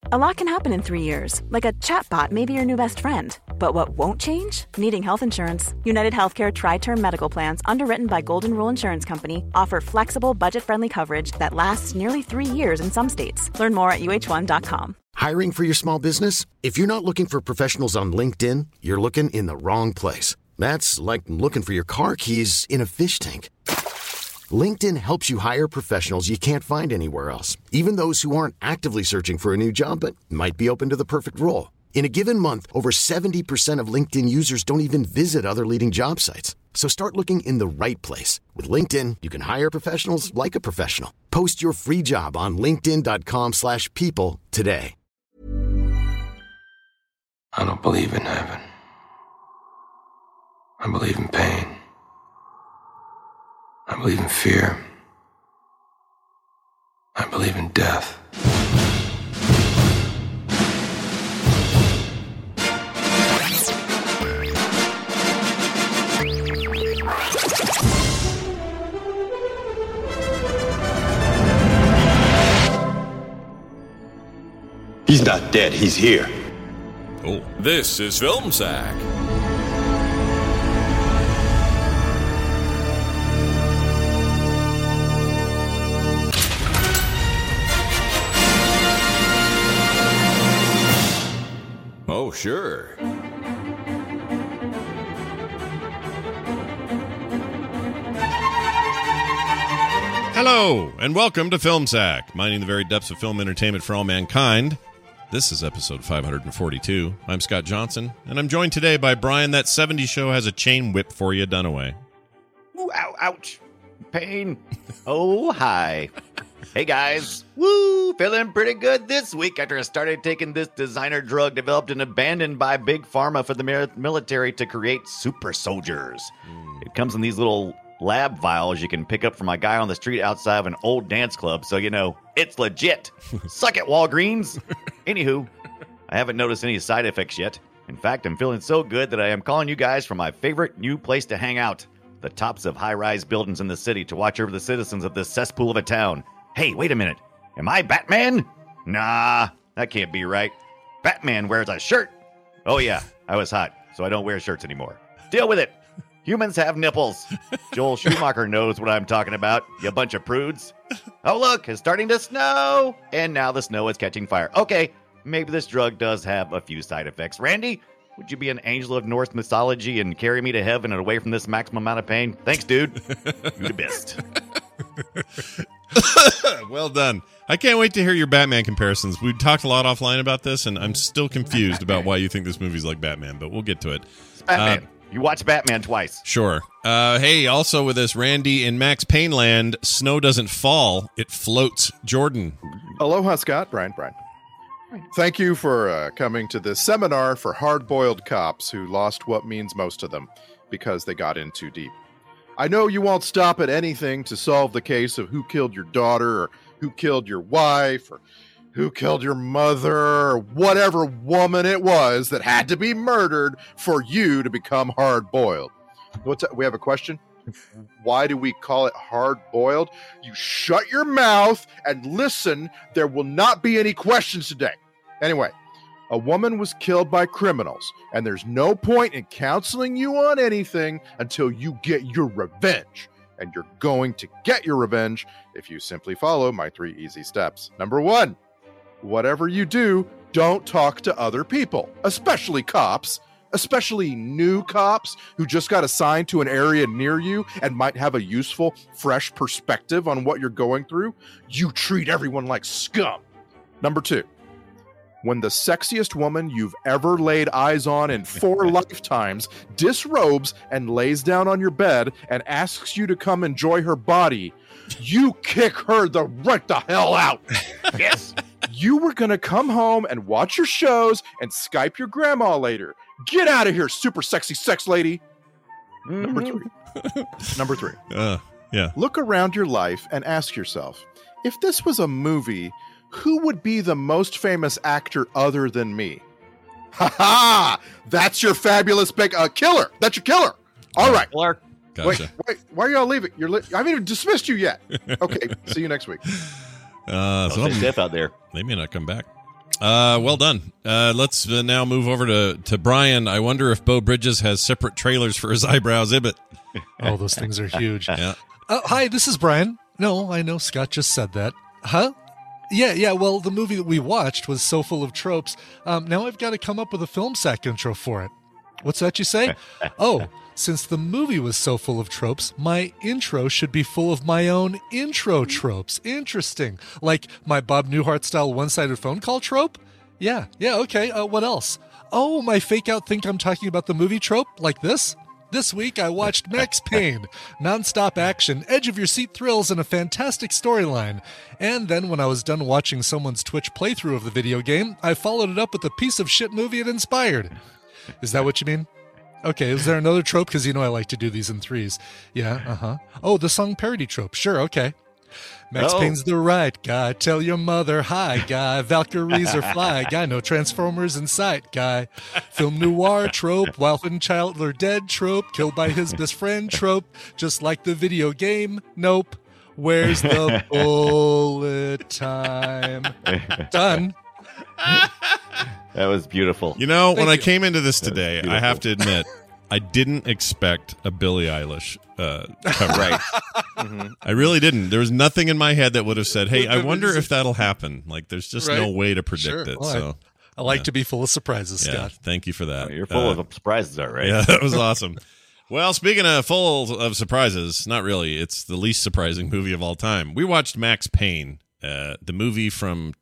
A lot can happen in 3 years, like a chatbot may be your new best friend. But what won't change? Needing health insurance. United Healthcare Tri-Term Medical Plans, underwritten by Golden Rule Insurance Company, offer flexible, budget-friendly coverage that lasts nearly 3 years in some states. Learn more at uh1.com. Hiring for your small business? If you're not looking for professionals on LinkedIn, you're looking in the wrong place. That's like looking for your car keys in a fish tank. LinkedIn helps you hire professionals you can't find anywhere else, even those who aren't actively searching for a new job but might be open to the perfect role. In a given month, over 70% of LinkedIn users don't even visit other leading job sites. So start looking in the right place. With LinkedIn, you can hire professionals like a professional. Post your free job on linkedin.com/people today. I don't believe in heaven. I believe in pain. I believe in fear. I believe in death. He's not dead, he's here. Oh, this is Film Sack. Oh, sure. Hello, and welcome to Film Sack, mining the very depths of film entertainment for all mankind. This is episode 542. I'm Scott Johnson, and I'm joined today by Brian. That 70s show has a chain whip for you, Dunaway. Ooh, ow, ouch. Pain. Oh, hi. Hey, guys. Woo, feeling pretty good this week after I started taking this designer drug developed and abandoned by Big Pharma for the military to create super soldiers. It comes in these little lab vials you can pick up from a guy on the street outside of an old dance club, so you know, it's legit. Suck it, Walgreens. Anywho, I haven't noticed any side effects yet. In fact, I'm feeling so good that I am calling you guys from my favorite new place to hang out, the tops of high-rise buildings in the city, to watch over the citizens of this cesspool of a town. Hey, wait a minute. Am I Batman? Nah, that can't be right. Batman wears a shirt. Oh yeah, I was hot, so I don't wear shirts anymore. Deal with it. Humans have nipples. Joel Schumacher knows what I'm talking about, you bunch of prudes. Oh, look, it's starting to snow. And now the snow is catching fire. Okay, maybe this drug does have a few side effects. Randy, would you be an angel of Norse mythology and carry me to heaven and away from this maximum amount of pain? Thanks, dude. You the best. Well done. I can't wait to hear your Batman comparisons. We talked a lot offline about this, and I'm still confused about why you think this movie's like Batman, but we'll get to it. It's Batman. You watch Batman twice. Sure. Hey, also with us, Randy in Max Payne Land, snow doesn't fall, it floats. Jordan. Aloha, Scott. Brian. Thank you for coming to this seminar for hard-boiled cops who lost what means most to them because they got in too deep. I know you won't stop at anything to solve the case of who killed your daughter or who killed your wife or who killed your mother, or whatever woman it was that had to be murdered for you to become hard-boiled. We have a question? Why do we call it hard-boiled? You shut your mouth and listen. There will not be any questions today. Anyway, a woman was killed by criminals, and there's no point in counseling you on anything until you get your revenge. And you're going to get your revenge if you simply follow my 3 easy steps. Number 1. Whatever you do, don't talk to other people, especially cops, especially new cops who just got assigned to an area near you and might have a useful, fresh perspective on what you're going through. You treat everyone like scum. Number 2, when the sexiest woman you've ever laid eyes on in 4 lifetimes disrobes and lays down on your bed and asks you to come enjoy her body, you kick her right the hell out. Yes. You were going to come home and watch your shows and Skype your grandma later. Get out of here, super sexy sex lady. Mm-hmm. Number 3. Yeah. Look around your life and ask yourself, if this was a movie, who would be the most famous actor other than me? Ha ha! That's your fabulous big killer. That's your killer. All right. Killer. Gotcha. Wait. Why are y'all leaving? I haven't even dismissed you yet. Okay. See you next week. Stay safe out there. They may not come back. Well done. Let's now move over to Brian. I wonder if Beau Bridges has separate trailers for his eyebrows Ibbot. Oh, those things are huge. Yeah. Hi, this is Brian. No, I know Scott just said that. Huh? Yeah, well, the movie that we watched was so full of tropes. Now I've got to come up with a film sack intro for it. What's that you say? Oh, since the movie was so full of tropes, my intro should be full of my own intro tropes. Interesting. Like my Bob Newhart-style one-sided phone call trope? Yeah, okay. What else? Oh, my fake-out think I'm talking about the movie trope? Like this? This week, I watched Max Payne. Non-stop action, edge-of-your-seat thrills, and a fantastic storyline. And then when I was done watching someone's Twitch playthrough of the video game, I followed it up with a piece of shit movie it inspired. Is that what you mean? Okay, is there another trope? Because you know I like to do these in threes. Yeah, Oh, the song parody trope. Sure, okay. Max Payne's the right guy. Tell your mother hi, guy. Valkyries are fly, guy. No Transformers in sight, guy. Film noir trope. Wife and child are dead trope. Killed by his best friend trope. Just like the video game. Nope. Where's the bullet time? Done. That was beautiful. You know, when I came into this today, I have to admit, I didn't expect a Billie Eilish cover. Right. I really didn't. There was nothing in my head that would have said, hey, I wonder if that'll happen. Like, there's just no way to predict it. Well, so I like to be full of surprises, Scott. Thank you for that. You're full of surprises, all right. Yeah, that was awesome. Well, speaking of full of surprises, not really. It's the least surprising movie of all time. We watched Max Payne, the movie from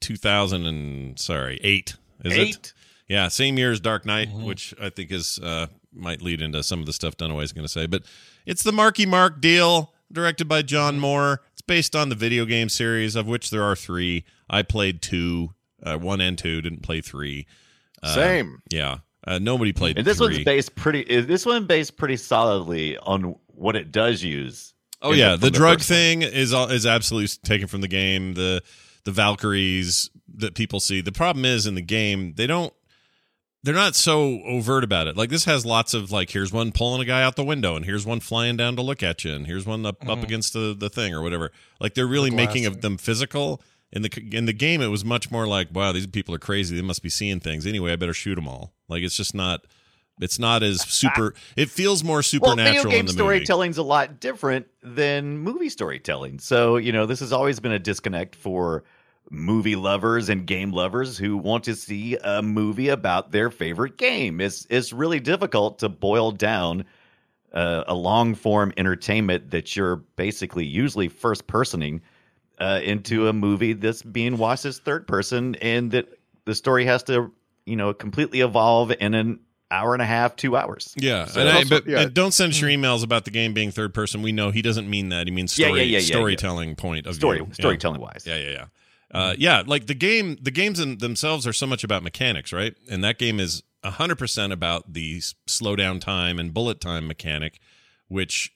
2008. Is it? Yeah, same year as Dark Knight, which I think is might lead into some of the stuff Dunaway's going to say. But it's the Marky Mark deal, directed by John Moore. It's based on the video game series, of which there are 3. I played 2, 1 and 2, didn't play 3. Same. Yeah. Nobody played And this 3. one's based pretty solidly on what it does use. Oh yeah, the drug thing is absolutely taken from the game. The Valkyries that people see. The problem is in the game they're not so overt about it. Like this has lots of like, here's one pulling a guy out the window, and here's one flying down to look at you, and here's one up against the thing or whatever. Like they're really making of them physical. In the game, it was much more like, wow, these people are crazy. They must be seeing things. Anyway, I better shoot them all. Like it's just not. It's not as super. It feels more supernatural. Well, video game in the storytelling's a lot different than movie storytelling. So this has always been a disconnect for movie lovers and game lovers who want to see a movie about their favorite game. It's really difficult to boil down a long form entertainment that you're basically usually first personing into a movie that's being watched as third person, and that the story has to completely evolve in an hour and a half, 2 hours. Yeah, So and don't send us your emails about the game being third person. We know he doesn't mean that. He means storytelling point of view. Storytelling wise. Yeah. Like the games in themselves are so much about mechanics, right? And that game is 100% about the slow down time and bullet time mechanic, which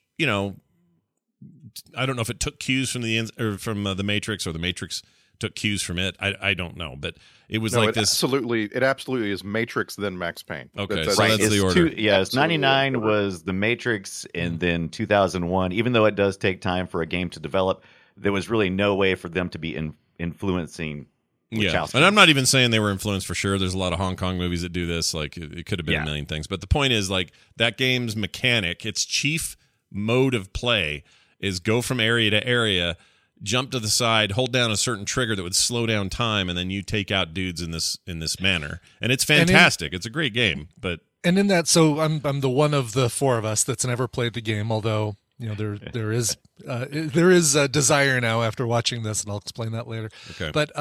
I don't know if it took cues from the Matrix, or the Matrix took cues from it. I don't know, but it was this. It absolutely is Matrix then Max Payne. Okay, so that's the order. It's 99 was the Matrix, and then 2001. Even though it does take time for a game to develop, there was really no way for them to be influencing. Yeah, and I'm not even saying they were influenced for sure. There's a lot of Hong Kong movies that do this. Like it could have been a million things, but the point is like that game's mechanic, its chief mode of play is go from area to area, jump to the side, hold down a certain trigger that would slow down time, and then you take out dudes in this manner. And it's fantastic. It's a great game. And in that, so I'm the one of the 4 of us that's never played the game, although there is a desire now after watching this, and I'll explain that later. Okay. But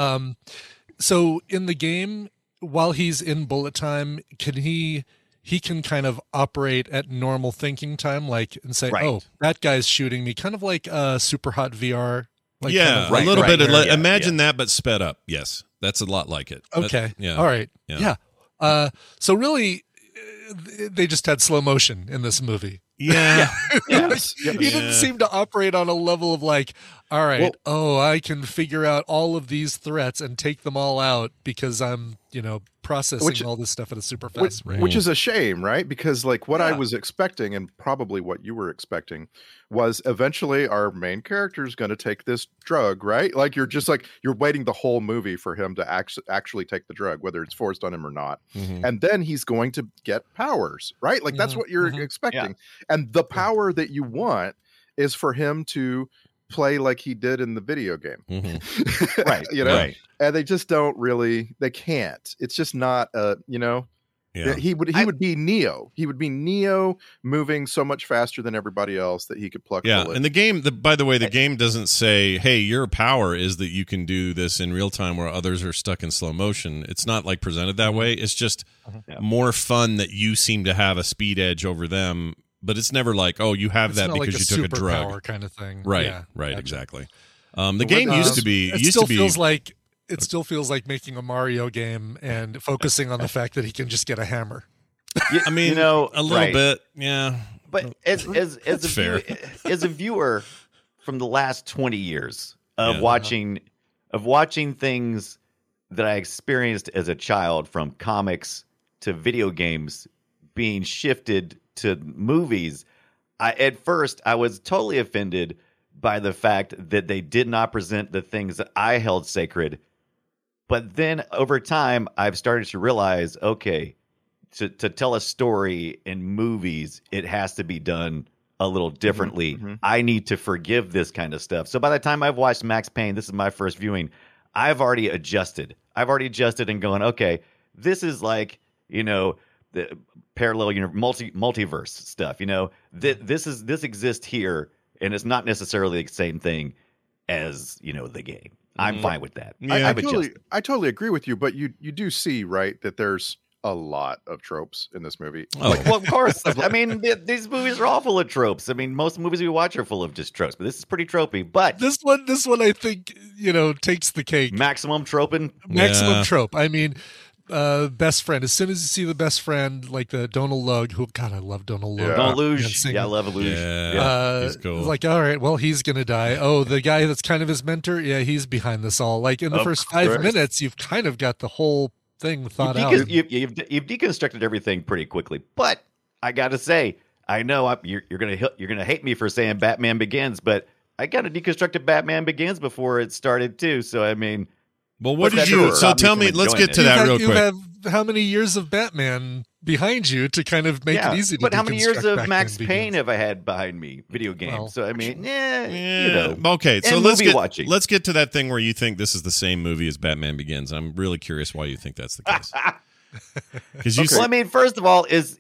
so in the game, while he's in bullet time, he can kind of operate at normal thinking time, and say, oh, that guy's shooting me, kind of like Super Hot VR. A little bit. Imagine that, but sped up. Yes, that's a lot like it. Okay. All right. Yeah. So really, they just had slow motion in this movie. Yeah. He didn't seem to operate on a level of like, all right, Well- I can figure out all of these threats and take them all out because I'm, processing all this stuff at a super fast rate. Which is a shame, right? Because like what I Yeah. was expecting, and probably what you were expecting, was eventually our main character is going to take this drug, right? Like you're waiting the whole movie for him to actually take the drug, whether it's forced on him or not. Mhm. And then he's going to get powers, right? Like that's what you're expecting. And the power that you want is for him to play like he did in the video game. Mhm. Right. Right. And they just don't really, they can't. It's just not Yeah. he would be Neo. He would be Neo moving so much faster than everybody else that he could pluck Yeah, bullets. and the game, by the way, the game doesn't say, hey, your power is that you can do this in real time where others are stuck in slow motion. It's not like presented that way. It's just more fun that you seem to have a speed edge over them, but it's never like, oh, you have It's that not because like you took a drug. superpower kind of thing. Right, Yeah, right, gotcha. exactly. The game used to be... It still feels like making a Mario game and focusing on the fact that he can just get a hammer. I mean, a little right. bit, yeah. But as a viewer from the last 20 years of watching things that I experienced as a child, from comics to video games being shifted to movies, at first I was totally offended by the fact that they did not present the things that I held sacred. But then over time, I've started to realize, okay, to tell a story in movies, it has to be done a little differently. I need to forgive this kind of stuff. So by the time I've watched Max Payne, this is my first viewing, I've already adjusted. And going, okay, this is like, the parallel multiverse stuff. This exists here, and it's not necessarily the same thing as the game. I'm fine with that. Yeah. I totally agree with you, but you do see, right, that there's a lot of tropes in this movie. Oh. Well, of course. I mean, these movies are all full of tropes. I mean, most movies we watch are full of just tropes, but this is pretty tropey. But This one, I think, takes the cake. maximum troping. Maximum Yeah. trope. I mean, best friend. As soon as you see the best friend, like the Donald Lug, who, God, I love Donald Lug. Yeah. Don't lose. Dancing. Yeah, I love Luge. Yeah. He's cool. Like, all right, well, he's gonna die. Oh, the guy that's kind of his mentor, yeah, he's behind this all. Like in the Of first 5 course. minute, you've kind of got the whole thing thought out. You've deconstructed everything pretty quickly. But I got to say, I know you're gonna hate me for saying Batman Begins, but I got to deconstructed Batman Begins before it started too. So I mean, Well, what But did that you... doesn't So stop me tell from me, let's enjoying get to it. that real you quick. have how many years of Batman behind you to kind of make it easy to but how many years deconstruct of Batman Max Begins? Payne have I had behind me? Video games. Well, So I mean, Okay, so and movie watching. let's get to that thing where you think this is the same movie as Batman Begins. I'm really curious why you think that's the case. Because you Well, I mean, first of all, is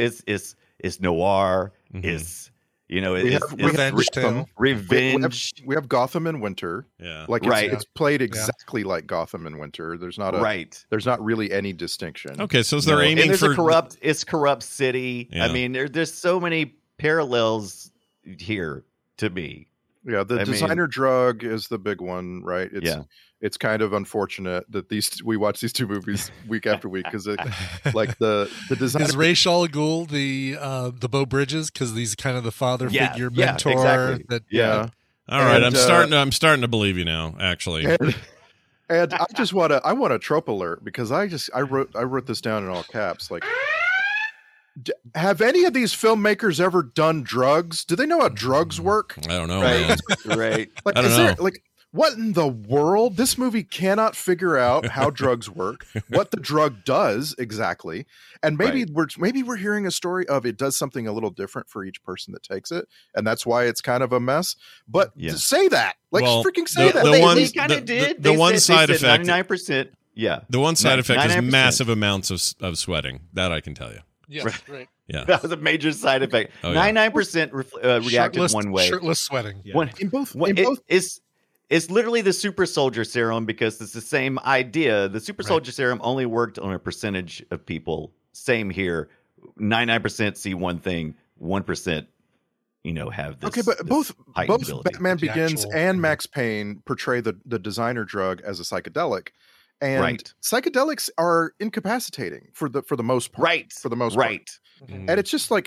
noir, Mhm. is We is have Revenge Tale. revenge, We have Gotham in winter. yeah. Like Right. it's played exactly like Gotham in winter. There's not right? There's not really any distinction. Okay, so they're No, aiming and there's for a corrupt city. Yeah. I mean, there's so many parallels here to me. Yeah, the I mean- designer drug is the big one, right? Yeah. It's kind of unfortunate that we watch these two movies week after week because like the designer. Is Ra's al Ghul the Beau Bridges? Because he's kind of the father Yeah, figure, yeah, mentor. exactly. That Yeah. All right, And, I'm starting to believe you now. Actually, And I want a trope alert because I wrote this down in all caps. Like, have any of these filmmakers ever done drugs? Do they know how drugs work? I don't know, man. Right, right. Like, I don't is there know. like what in the world? This movie cannot figure out how drugs work, what the drug does exactly, and maybe we're hearing a story of it does something a little different for each person that takes it, and that's why it's kind of a mess. But Yeah. say that, like, Well, freaking say that. the They one- kind of did. the They one said- side they said effect- 99%. Yeah, The one side effect is 99%. massive amounts of sweating. That I can tell you. yes, right. Yeah. That was a major side effect. Oh, yeah. 99% reacted one way. Shirtless sweating. One, In both- one- in it- both- it's literally the super soldier serum because it's the same idea. The super soldier serum only worked on a percentage of people. Same here. 99% see one thing, 1%, have this. Okay, but this both heightened ability. Batman The Begins actual- and Max Payne portray the designer drug as a psychedelic, and Right. psychedelics are incapacitating for the most part. Right. For the most part. Right. And it's just like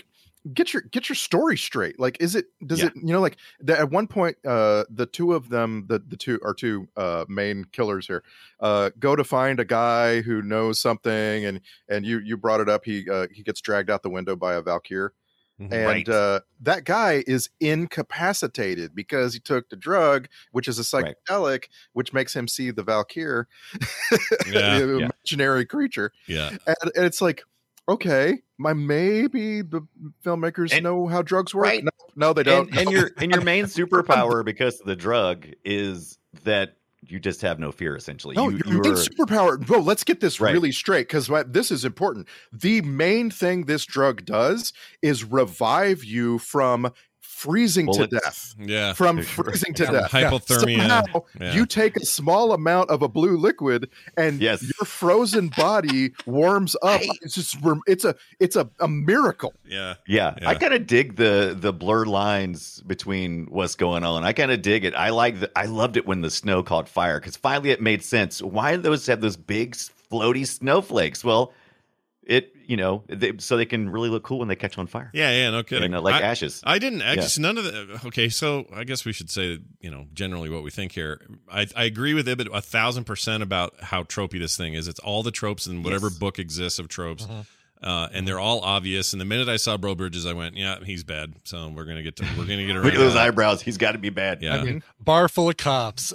get your story straight. Like, does it, like at one point, the two of them, the two main killers here, go to find a guy who knows something, and you brought it up. He gets dragged out the window by a Valkyr. And that guy is incapacitated because he took the drug, which is a psychedelic, which makes him see the Valkyr, the imaginary creature. Yeah, and it's like, okay, maybe the filmmakers know how drugs work. Right. No, they don't. And your main superpower because of the drug is that you just have no fear, essentially. No, your main superpower. Bro, let's get this really straight, because this is important. The main thing this drug does is revive you from freezing to death. Yeah. From freezing to death. Hypothermia. Somehow, you take a small amount of a blue liquid and your frozen body warms up. It's just it's a miracle. Yeah. I kind of dig the blurred lines between what's going on. I kind of dig it. I loved it when the snow caught fire, because finally it made sense. Why do those have those big floaty snowflakes? Well, so they can really look cool when they catch on fire. Yeah, no kidding. Like ashes. I didn't actually. None of the. Okay, so I guess we should say, generally what we think here. I agree with Ibit 1,000% about how tropey this thing is. It's all the tropes in whatever book exists of tropes, and they're all obvious. And the minute I saw Bro Bridges, I went, "Yeah, he's bad." So we're gonna get around. Look at those eyebrows. He's got to be bad. Yeah. I mean, bar full of cops.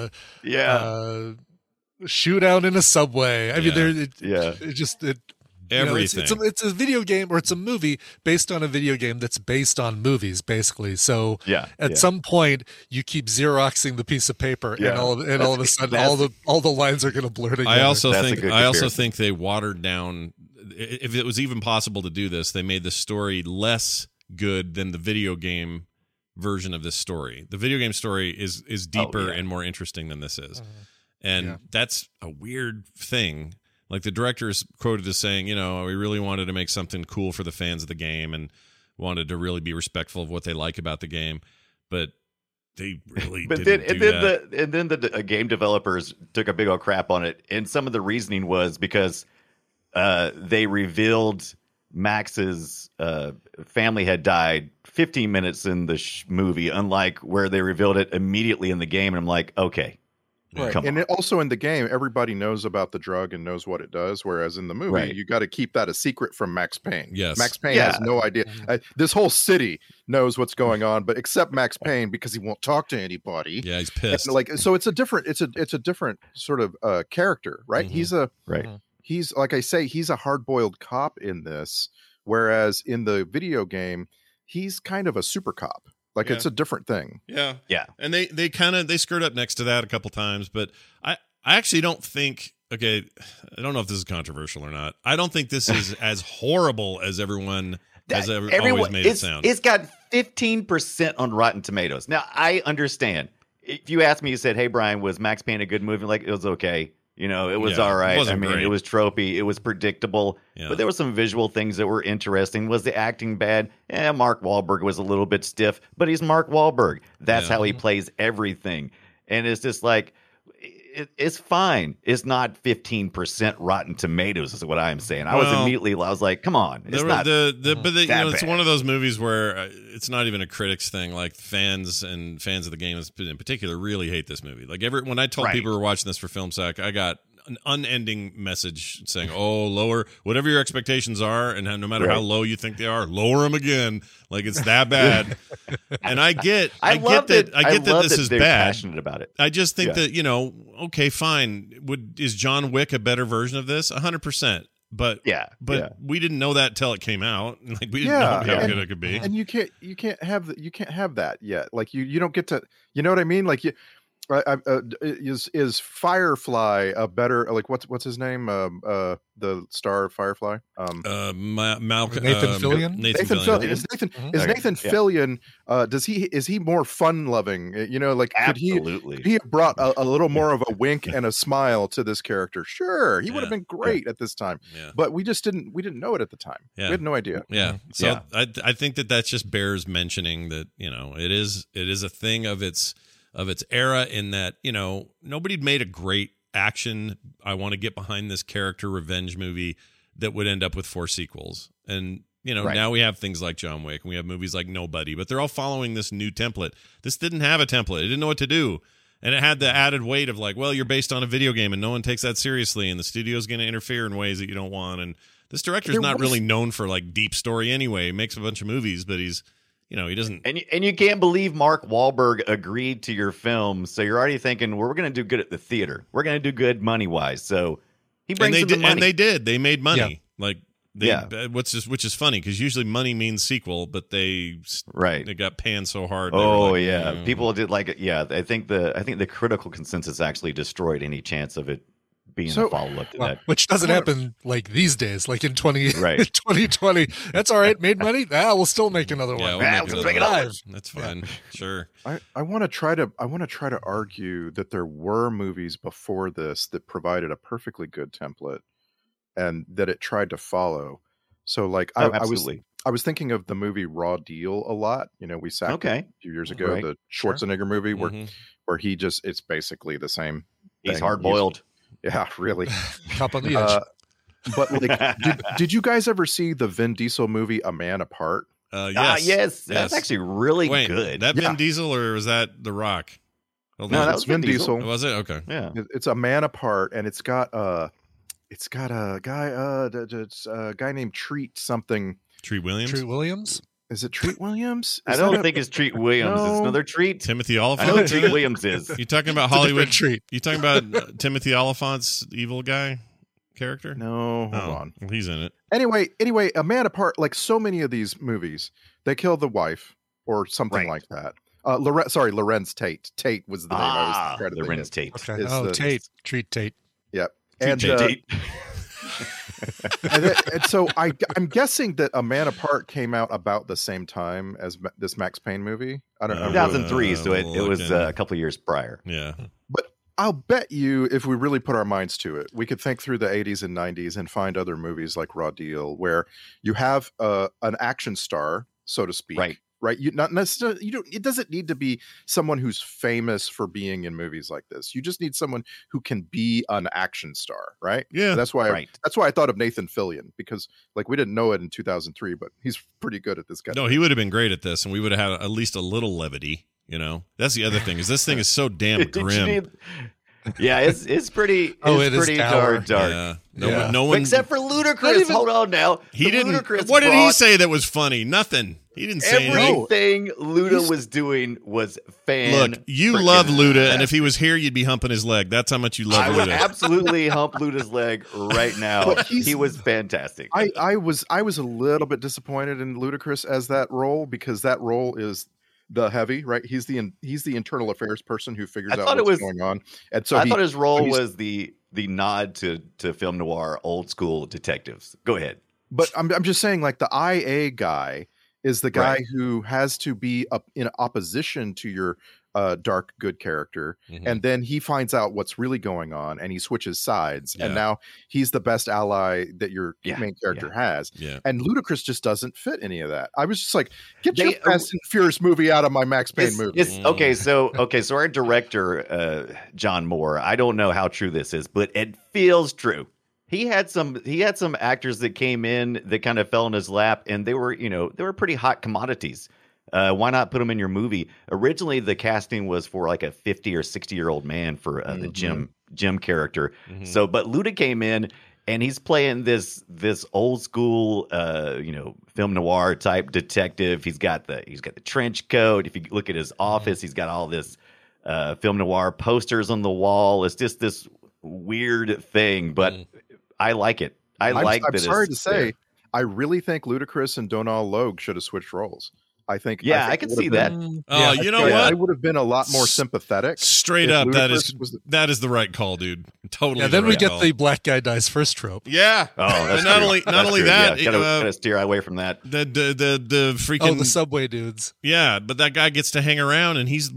Shootout in a subway. I mean, everything. It's a video game, or it's a movie based on a video game that's based on movies, basically. So at some point, you keep Xeroxing the piece of paper, and all of a sudden, all the lines are going to blur together. I also think they watered down. If it was even possible to do this, they made the story less good than the video game version of this story. The video game story is deeper and more interesting than this is, and that's a weird thing. Like, the director is quoted as saying, we really wanted to make something cool for the fans of the game and wanted to really be respectful of what they like about the game, but they really didn't do that. And then the game developers took a big old crap on it, and some of the reasoning was because they revealed Max's family had died 15 minutes in the movie, unlike where they revealed it immediately in the game. And I'm like, okay. Right. And also in the game, everybody knows about the drug and knows what it does. Whereas in the movie, you got to keep that a secret from Max Payne. Yes. Max Payne has no idea. This whole city knows what's going on, but except Max Payne, because he won't talk to anybody. Yeah, he's pissed. And so it's a different sort of character, right? Mm-hmm. He's like I say, he's a hard-boiled cop in this, whereas in the video game, he's kind of a super cop. Like, it's a different thing. Yeah. And they skirt up next to that a couple times, but I actually don't think, I don't know if this is controversial or not. I don't think this is as horrible as everyone has always made it sound. It's got 15% on Rotten Tomatoes. Now, I understand. If you asked me, you said, "Hey, Brian, was Max Payne a good movie?" Like, it was okay. It was all right. Great. It was tropey. It was predictable. Yeah. But there were some visual things that were interesting. Was the acting bad? Mark Wahlberg was a little bit stiff, but he's Mark Wahlberg. That's how he plays everything. And it's just like, it's fine. It's not 15% Rotten Tomatoes is what I'm saying. I was like, come on. It's not it's one of those movies where it's not even a critics thing. Like, fans of the game in particular really hate this movie. Like, when I told people who were watching this for Film Sack, I got an unending message saying, lower whatever your expectations are, and no matter how low you think they are, lower them again. Like, it's that bad. And I get that this is bad. Passionate about it. I just think that, okay, fine. Is John Wick a better version of this? 100%. But we didn't know that till it came out. Like, we didn't know how good it could be. And you can't have that yet. Like, you don't get to, you know what I mean? Like, is Firefly a better, like, what's his name? The star of Firefly? Nathan Fillion. Nathan Fillion. Is Nathan Fillion? Is he more fun loving? Like, absolutely. Could he have brought a little more of a wink and a smile to this character? Sure, he would have been great at this time. Yeah. But we didn't know it at the time. Yeah. We had no idea. Yeah. So I think that just bears mentioning that it is a thing of its era, in that nobody made a great action, I want to get behind this character revenge movie that would end up with 4 sequels. And Right. now we have things like John Wick and we have movies like Nobody, but they're all following this new template. This didn't have a template. It didn't know what to do. And it had the added weight of like, well, you're based on a video game and no one takes that seriously and the studio's going to interfere in ways that you don't want. And this director's not really known for like deep story anyway. He makes a bunch of movies, but he's, he doesn't. And you can't believe Mark Wahlberg agreed to your film. So you're already thinking, well, we're going to do good at the theater. We're going to do good money-wise. So he brings in the money. And they did. They made money. Yeah. Which is funny because usually money means sequel, but they got panned so hard. Oh yeah, people did like it. Yeah, I think the critical consensus actually destroyed any chance of it being a follow up to that, which doesn't happen like these days, like in 2020. That's all right. Made money. We'll still make another one. We'll make another. That's fine. Sure. I want to try to argue that there were movies before this that provided a perfectly good template and that it tried to follow. So like I was thinking of the movie Raw Deal a lot. We sacked it a few years ago, the Schwarzenegger movie where he just, it's basically the same. He's hard boiled. Yeah, really. Cup on the edge. But like, did you guys ever see the Vin Diesel movie A Man Apart? Yes. That's actually really good. That Vin Diesel or was that The Rock? No, that was Vin Diesel. Was it? Okay. Yeah. It's A Man Apart, and it's got a guy named Treat something. Treat Williams? Treat Williams? Is it Treat Williams? I don't think it's Treat Williams. No. It's another Treat. Timothy Oliphant? I know Treat Williams is. You talking about Hollywood Treat? You talking about Timothy Oliphant's evil guy character? No, hold on. Well, he's in it. Anyway, A Man Apart, like so many of these movies, they kill the wife or something like that. Lorenz Tate. Tate was the name I was trying to think Lorenz of. Tate. Okay. Tate. Treat Tate. Yep. Tate. And so I'm guessing that A Man Apart came out about the same time as this Max Payne movie. I don't know. 2003, so it was a couple of years prior. Yeah. But I'll bet you if we really put our minds to it, we could think through the 80s and 90s and find other movies like Raw Deal where you have an action star, so to speak. Right. You not necessarily it doesn't need to be someone who's famous for being in movies like this. You just need someone who can be an action star, right? Yeah. That's why I thought of Nathan Fillion, because like we didn't know it in 2003, but he's pretty good at this kind of thing. He would have been great at this, and we would have had at least a little levity, That's the other thing, is this thing is so damn grim. Yeah, it's pretty. It pretty is dark. Yeah. No one, except for Ludacris. Hold on now. He didn't. Ludacris What did he say that was funny? Nothing. He didn't say anything. Everything Luda was doing was fan. Look, you love Luda, and if he was here, you'd be humping his leg. That's how much you love I Luda. would absolutely hump Luda's leg right now. He was fantastic. I was a little bit disappointed in Ludacris as that role, because that role is the heavy, right? He's the internal affairs person who figures out what's going on. And so I thought his role was the nod to film noir, old school detectives. Go ahead. But I'm just saying, like, the IA guy is the guy who has to be in opposition to your dark good character, and then he finds out what's really going on and he switches sides, and now he's the best ally that your main character has. And Ludacris just doesn't fit any of that. I was just like, get your Fast and Furious movie out of my Max Payne movie. So our director John Moore, I don't know how true this is, but it feels true. He had some actors that came in that kind of fell in his lap, and they were pretty hot commodities. Why not put him in your movie? Originally, the casting was for like a 50 or 60-year-old man for the Jim character. So, but Luda came in, and he's playing this old school, film noir type detective. He's got the trench coat. If you look at his office, he's got all this film noir posters on the wall. It's just this weird thing, but I like it. I'm sorry to say, I really think Ludacris and Donal Logue should have switched roles. I think I can see that. You know what? I would have been a lot more sympathetic. Straight up, that is the right call, dude. Totally. Yeah, then we get the black guy dies first trope. Yeah. Oh, that's not only that, gotta steer away from that. The freaking the subway dudes. Yeah, but that guy gets to hang around, and he's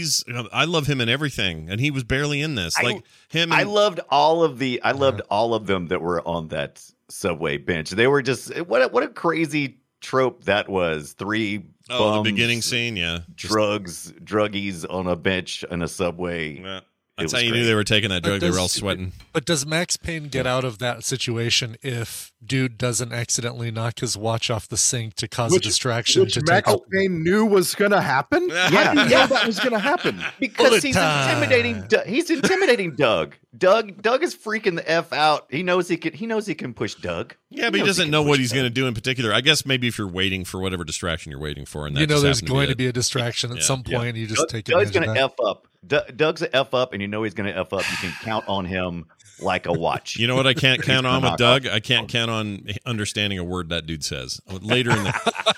I love him in everything, and he was barely in this. I loved all of them that were on that subway bench. They were just what a crazy trope that was. Three bums, the beginning scene, druggies on a bench in a subway. That's It how was you great. knew they were taking that But drug. They were does- all sweating. But does Max Payne get out of that situation if dude doesn't accidentally knock his watch off the sink to cause a distraction Which to Max take Payne knew was going to happen? How Yeah. did he know that was going to happen? Because Bullet he's time. intimidating. He's intimidating Doug. Doug is freaking the f out. He knows he can push Doug. Yeah, but he doesn't know what he's going to do in particular. I guess maybe if you're waiting for whatever distraction you're waiting for, and that You know, just there's happened going to it. be a distraction at Yeah. some point. You just take Doug's advantage of gonna that. f up. Doug's a f up, and you know he's gonna f up. You can count on him like a watch. You know what I can't count on with knock Doug? I can't count on understanding a word that dude says. Later in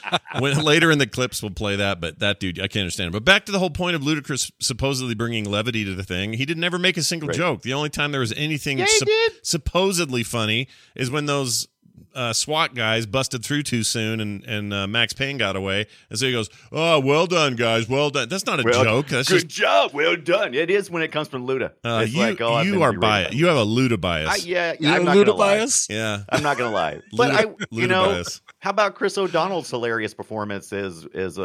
the clips, we'll play that, but that dude, I can't understand it. But back to the whole point of Ludacris supposedly bringing levity to the thing. He didn't ever make a single Right. joke. The only time there was anything Yeah, he did. supposedly funny is when those SWAT guys busted through too soon, and Max Payne got away. And so he goes, "Oh, well done, guys, well done." That's not a joke. That's good just job, well done. It is when it comes from Luda. It's you. like, I've You been are berated. biased. You have a Luda bias. Yeah, You I'm know not Luda gonna lie. bias? Yeah. I'm not gonna lie, but Luda bias. how about Chris O'Donnell's hilarious performance as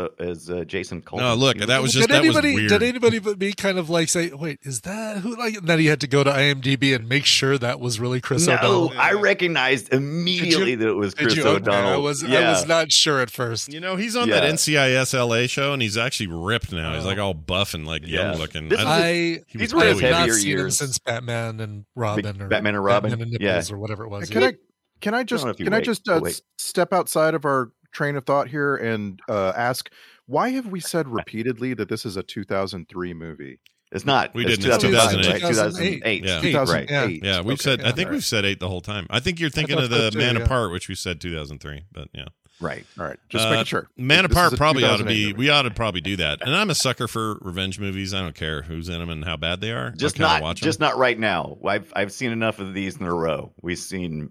Jason Coleman? No, look, that was just Did anybody, weird. did anybody but me kind of like say, wait, is that who? Like, and then he had to go to IMDb and make sure that was really Chris No, O'Donnell. I recognized immediately that it was Did Chris you? Okay, O'Donnell. I was not sure at first. You know, he's on Yeah. that NCIS LA show, and he's actually ripped now. He's like all buff and like Yeah. young looking. This is He was these were his really have not heavier seen him years. since Batman and Robin, or Batman and Robin? Batman and Yeah. Nipples, or whatever it was. Can yeah. I can I just know if you can I wait. just Wait. step outside of our train of thought here and ask, why have we said repeatedly that this is a 2003 movie? It's not. We It's didn't. It's 2008. 2008. 2008. Yeah. 2008. Yeah, we've Okay, said. I yeah, think all we've said 8 the whole time. I think you're thinking thought of the so too, Man yeah. Apart, which we said 2003. But yeah, Right. All right, just making sure. Man This Apart is a probably ought to 2008 be. movie. We ought to probably do that. And I'm a sucker for revenge movies. I don't care who's in them and how bad they are. Just I'll kinda not. watch Just them. not right now. I've seen enough of these in a row. We've seen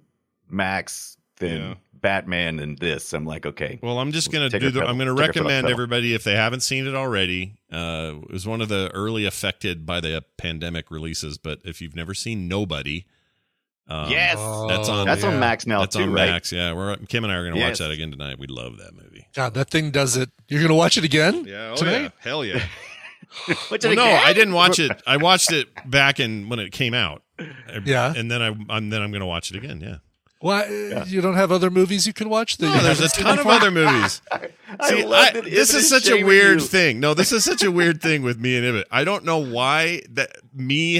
Max, then Yeah. Batman, and this. I'm like, okay. Well, I'm just gonna Take do. your pedal. I'm gonna Take your recommend pedal. everybody, if they haven't seen it already. It was one of the early affected by the pandemic releases. But if you've never seen Nobody, Yes. that's on. That's on Max now That's too, on right? Max. Yeah, Kim and I are gonna watch Yes. that again tonight. We love that movie. God, that thing does it. You're going to watch it again? Yeah, tonight? hell yeah. What's Well, it no, again? I didn't watch it. I watched it back when it came out. Yeah. and then I'm going to watch it again. Yeah. Why? You don't have other movies you can watch? That No, you there's a haven't seen ton of before? other movies. See, love that this Ibit is such a shaming weird you. thing. No, this is such a weird thing with me and Ibit. I don't know why that me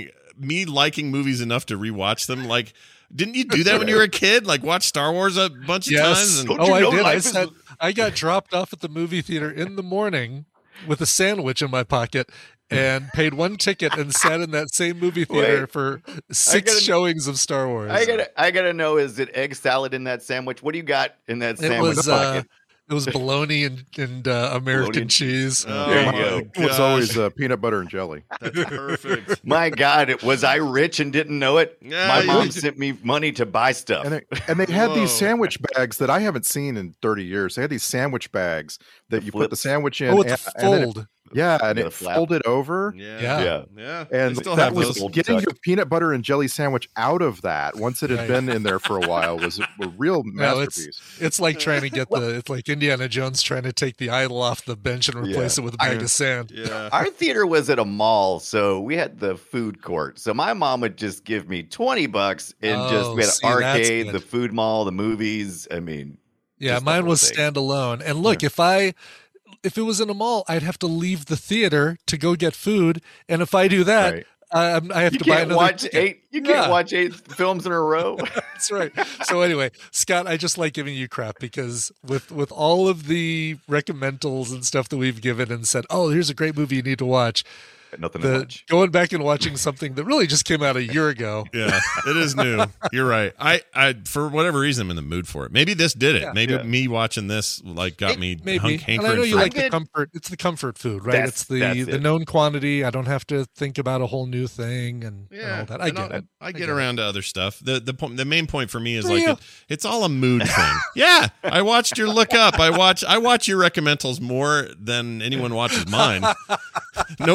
liking movies enough to rewatch them. Like, didn't you do that when you were a kid? Like, watch Star Wars a bunch of times? And, Don't Oh, you I know did. life is- I got dropped off at the movie theater in the morning with a sandwich in my pocket and paid one ticket and sat in that same movie theater Wait. for 6 gotta- showings of Star Wars. I gotta know, is it egg salad in that sandwich? What do you got in that It sandwich was pocket? it was bologna and American Bologna. cheese. Oh, There you my go. It was gosh. always peanut butter and jelly. That's perfect. My God, was I rich and didn't know it? Yeah, My you- mom sent me money to buy stuff. And they had Whoa. these sandwich bags that I haven't seen in 30 years. They had these sandwich bags that you put the flips. sandwich in. Oh, with the and then it- fold. yeah, and The it flap. folded over. Yeah. Yeah. Yeah. And They still that have was those. getting your peanut butter and jelly sandwich out of that once it had Right. been in there for a while was a real No, masterpiece. it's like trying to get it's like Indiana Jones trying to take the idol off the bench and replace it with a bag of sand. Yeah. Our theater was at a mall, so we had the food court. So my mom would just give me $20 and just Oh, we had see, an that's arcade, good. the food mall, the movies. I mean, Yeah, just the mine whole was thing. standalone. And look, if it was in a mall, I'd have to leave the theater to go get food. And if I do that, Right. I have You to buy can't another watch ticket. eight. You can't Yeah. watch 8 films in a row. That's right. So anyway, Scott, I just like giving you crap because with all of the recommendals and stuff that we've given and said, oh, here's a great movie you need to watch. Nothing to The watch. going back and watching something that really just came out a year ago. Yeah, it is new. You're right. I for whatever reason I'm in the mood for it. Maybe this did it. Yeah. Maybe Yeah. me watching this got me Maybe. hankering. And I know you for like it. the comfort. It's the comfort food, right? That's- It's that's the it. known quantity. I don't have to think about a whole new thing and Yeah, all that. I and get it. I get around to other stuff. The main point for me is Do like you? it's all a mood thing. Yeah, I watched your look up. I watch your recommendals more than anyone watches mine. Nobody's going,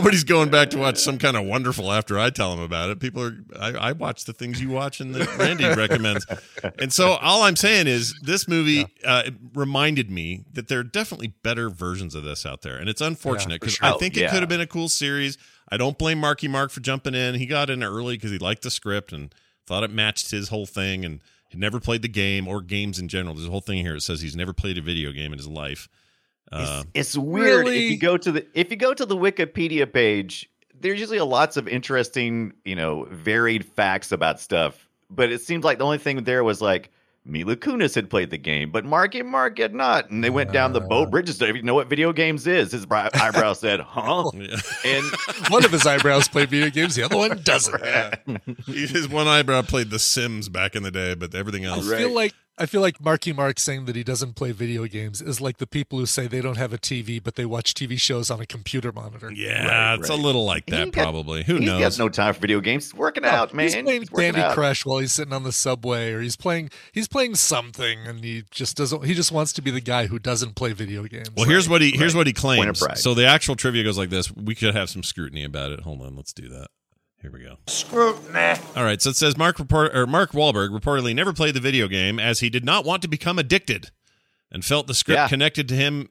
going back to watch Some Kind of Wonderful after I tell him about it. People are, I watch the things you watch and that Randy recommends. And so all I'm saying is this movie reminded me that there are definitely better versions of this out there. And it's unfortunate because I think it could have been a cool series. I don't blame Marky Mark for jumping in. He got in early because he liked the script and thought it matched his whole thing, and he never played the game or games in general. There's a whole thing here that says he's never played a video game in his life. It's weird. Really? If you go to the Wikipedia page, there's usually lots of interesting, varied facts about stuff. But it seems like the only thing there was like Mila Kunis had played the game, but Marky Mark had not. And they went down the boat bridges. If you know what video games is, his eyebrow said, huh? And one of his eyebrows played video games, the other one doesn't. His one eyebrow played The Sims back in the day, but everything else. I feel like Marky Mark saying that he doesn't play video games is like the people who say they don't have a TV, but they watch TV shows on a computer monitor. Yeah, it's a little like that, probably. Who knows? He has no time for video games. He's working out, man. He's playing Candy Crush while he's sitting on the subway, or he's playing something, and he just doesn't. He just wants to be the guy who doesn't play video games. Well, here's what he claims. So the actual trivia goes like this. We could have some scrutiny about it. Hold on, let's do that. Here we go. Scrutiny. All right, so it says Mark Wahlberg reportedly never played the video game as he did not want to become addicted, and felt the script connected to him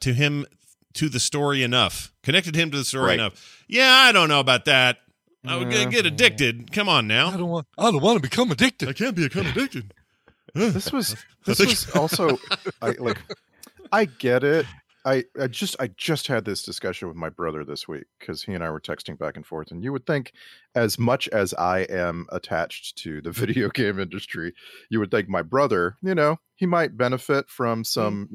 to the story enough. Connected him to the story enough. Yeah, I don't know about that. I would get addicted. Come on now. I don't want to become addicted. I can't become addicted. This was also I get it. I just had this discussion with my brother this week because he and I were texting back and forth, and you would think, as much as I am attached to the video game industry, you would think my brother, he might benefit from some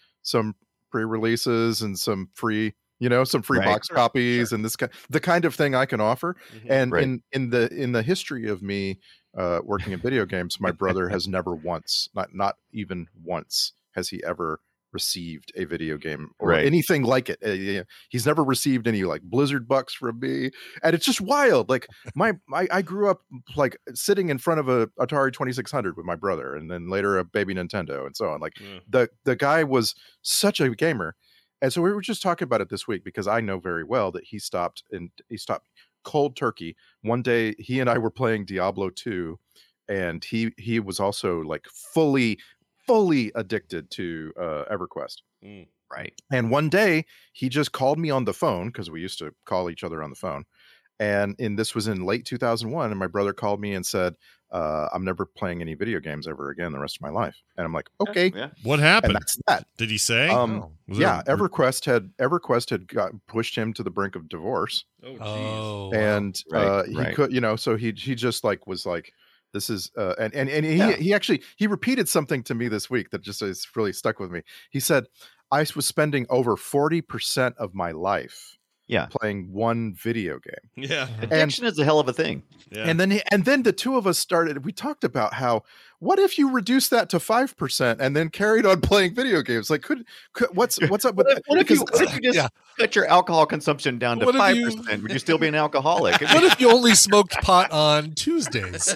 pre-releases and some free box copies and the kind of thing I can offer. And in the history of me working in video games, my brother has never once, not even once, has he ever received a video game or anything like it. He's never received any like Blizzard bucks from me, and it's just wild. Like I grew up like sitting in front of a Atari 2600 with my brother, and then later a baby Nintendo and so on. Like the guy was such a gamer, and so we were just talking about it this week because I know very well that he stopped cold turkey. One day he and I were playing Diablo 2, and he was also like fully addicted to EverQuest. Right. And one day he just called me on the phone because we used to call each other on the phone. And this was in late 2001. And my brother called me and said, I'm never playing any video games ever again the rest of my life. And I'm like, okay. Yeah. What happened? And that's that. Did he say? EverQuest had pushed him to the brink of divorce. Oh, and he could, so he just like was like, this is he repeated something to me this week that just has really stuck with me. He said, I was spending over 40% of my life playing one video game. Yeah. Addiction is a hell of a thing. Yeah. And then the two of us we talked about how, what if you reduce that to 5% and then carried on playing video games? Like, what's up with that? What if you just cut your alcohol consumption down to 5%? Would you still be an alcoholic? What if you only smoked pot on Tuesdays?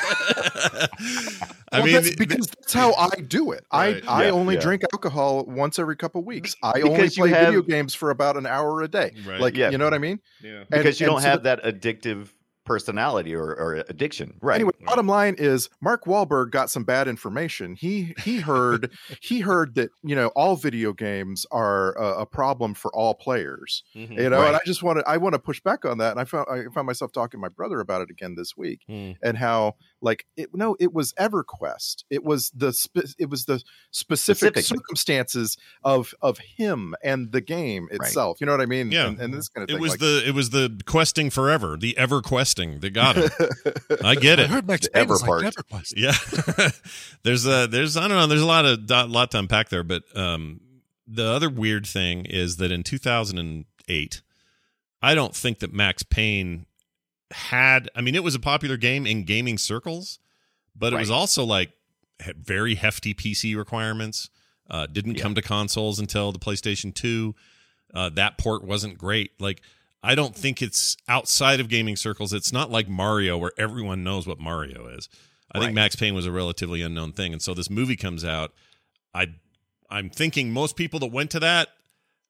Because that's how I do it. Right. I only drink alcohol once every couple of weeks. I only play video games for about an hour a day. Right. Like, you know what I mean? Yeah. Because you don't have that addictive personality or addiction. Right. Anyway, bottom line is Mark Wahlberg got some bad information. He heard that, all video games are a problem for all players. And I want to push back on that. And I found myself talking to my brother about it again this week and how it was EverQuest. It was the specific circumstances of him and the game itself. You know what I mean? Yeah. And this kind of thing. It was the questing forever, the ever questing. They got it. I get it. I heard Max Payne was like EverQuest. Yeah. there's I don't know. There's a lot to unpack there, but the other weird thing is that in 2008, I don't think that Max Payne it was a popular game in gaming circles, but it was also like very hefty PC requirements. Didn't come to consoles until the PlayStation 2. That port wasn't great. Like, I don't think it's outside of gaming circles. It's not like Mario where everyone knows what Mario is. I think Max Payne was a relatively unknown thing. And so this movie comes out. I'm thinking most people that went to that,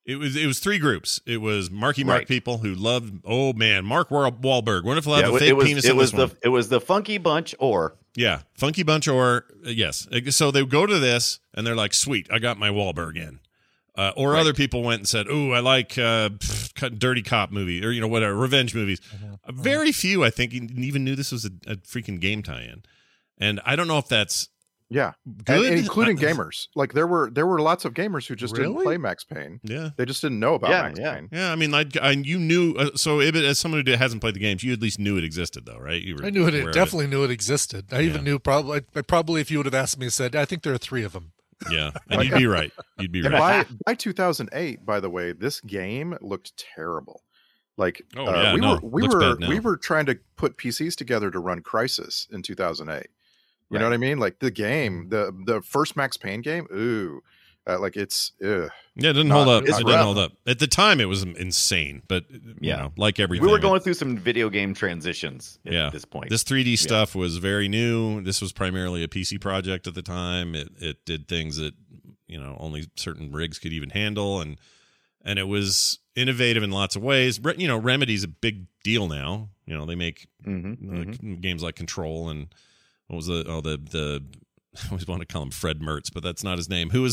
It was three groups. It was Marky Mark Right. people who loved, oh man, Mark Wahlberg. What if I have a it fake was, penis it in was this one? it was the Funky Bunch or Yeah, Funky Bunch or yes. So they go to this and they're like, "Sweet, I got my Wahlberg in." Or Right. other people went and said, "Ooh, I like dirty cop movie or whatever, revenge movies." Very few, I think, even knew this was a freaking game tie-in, and I don't know if that's Yeah, good, and including gamers. Like there were lots of gamers who just didn't Really? play Max Payne. Yeah, They just didn't know about Max Payne. yeah. I mean, you knew. So, Ibit, as someone who hasn't played the games, you at least knew it existed, though, right? You were I knew it. aware of Definitely knew it existed. I even knew probably if you would have asked me, said I think there are 3 of them. Yeah, and you'd be right. You'd be And right. by 2008, by the way, this game looked terrible. Like looks bad now. we were trying to put PCs together to run Crysis in 2008. You know what I mean? Like the game, the first Max Payne game. Ooh, like it's. Ugh. Yeah, it didn't hold up. It it's didn't rough. hold up. At the time, it was insane, but like everything. we were going through some video game transitions at this point. This 3D stuff was very new. This was primarily a PC project at the time. It did things that only certain rigs could even handle, and it was innovative in lots of ways. Remedy's a big deal now. They make games like Control and what was the I always want to call him Fred Mertz, but that's not his name. Who's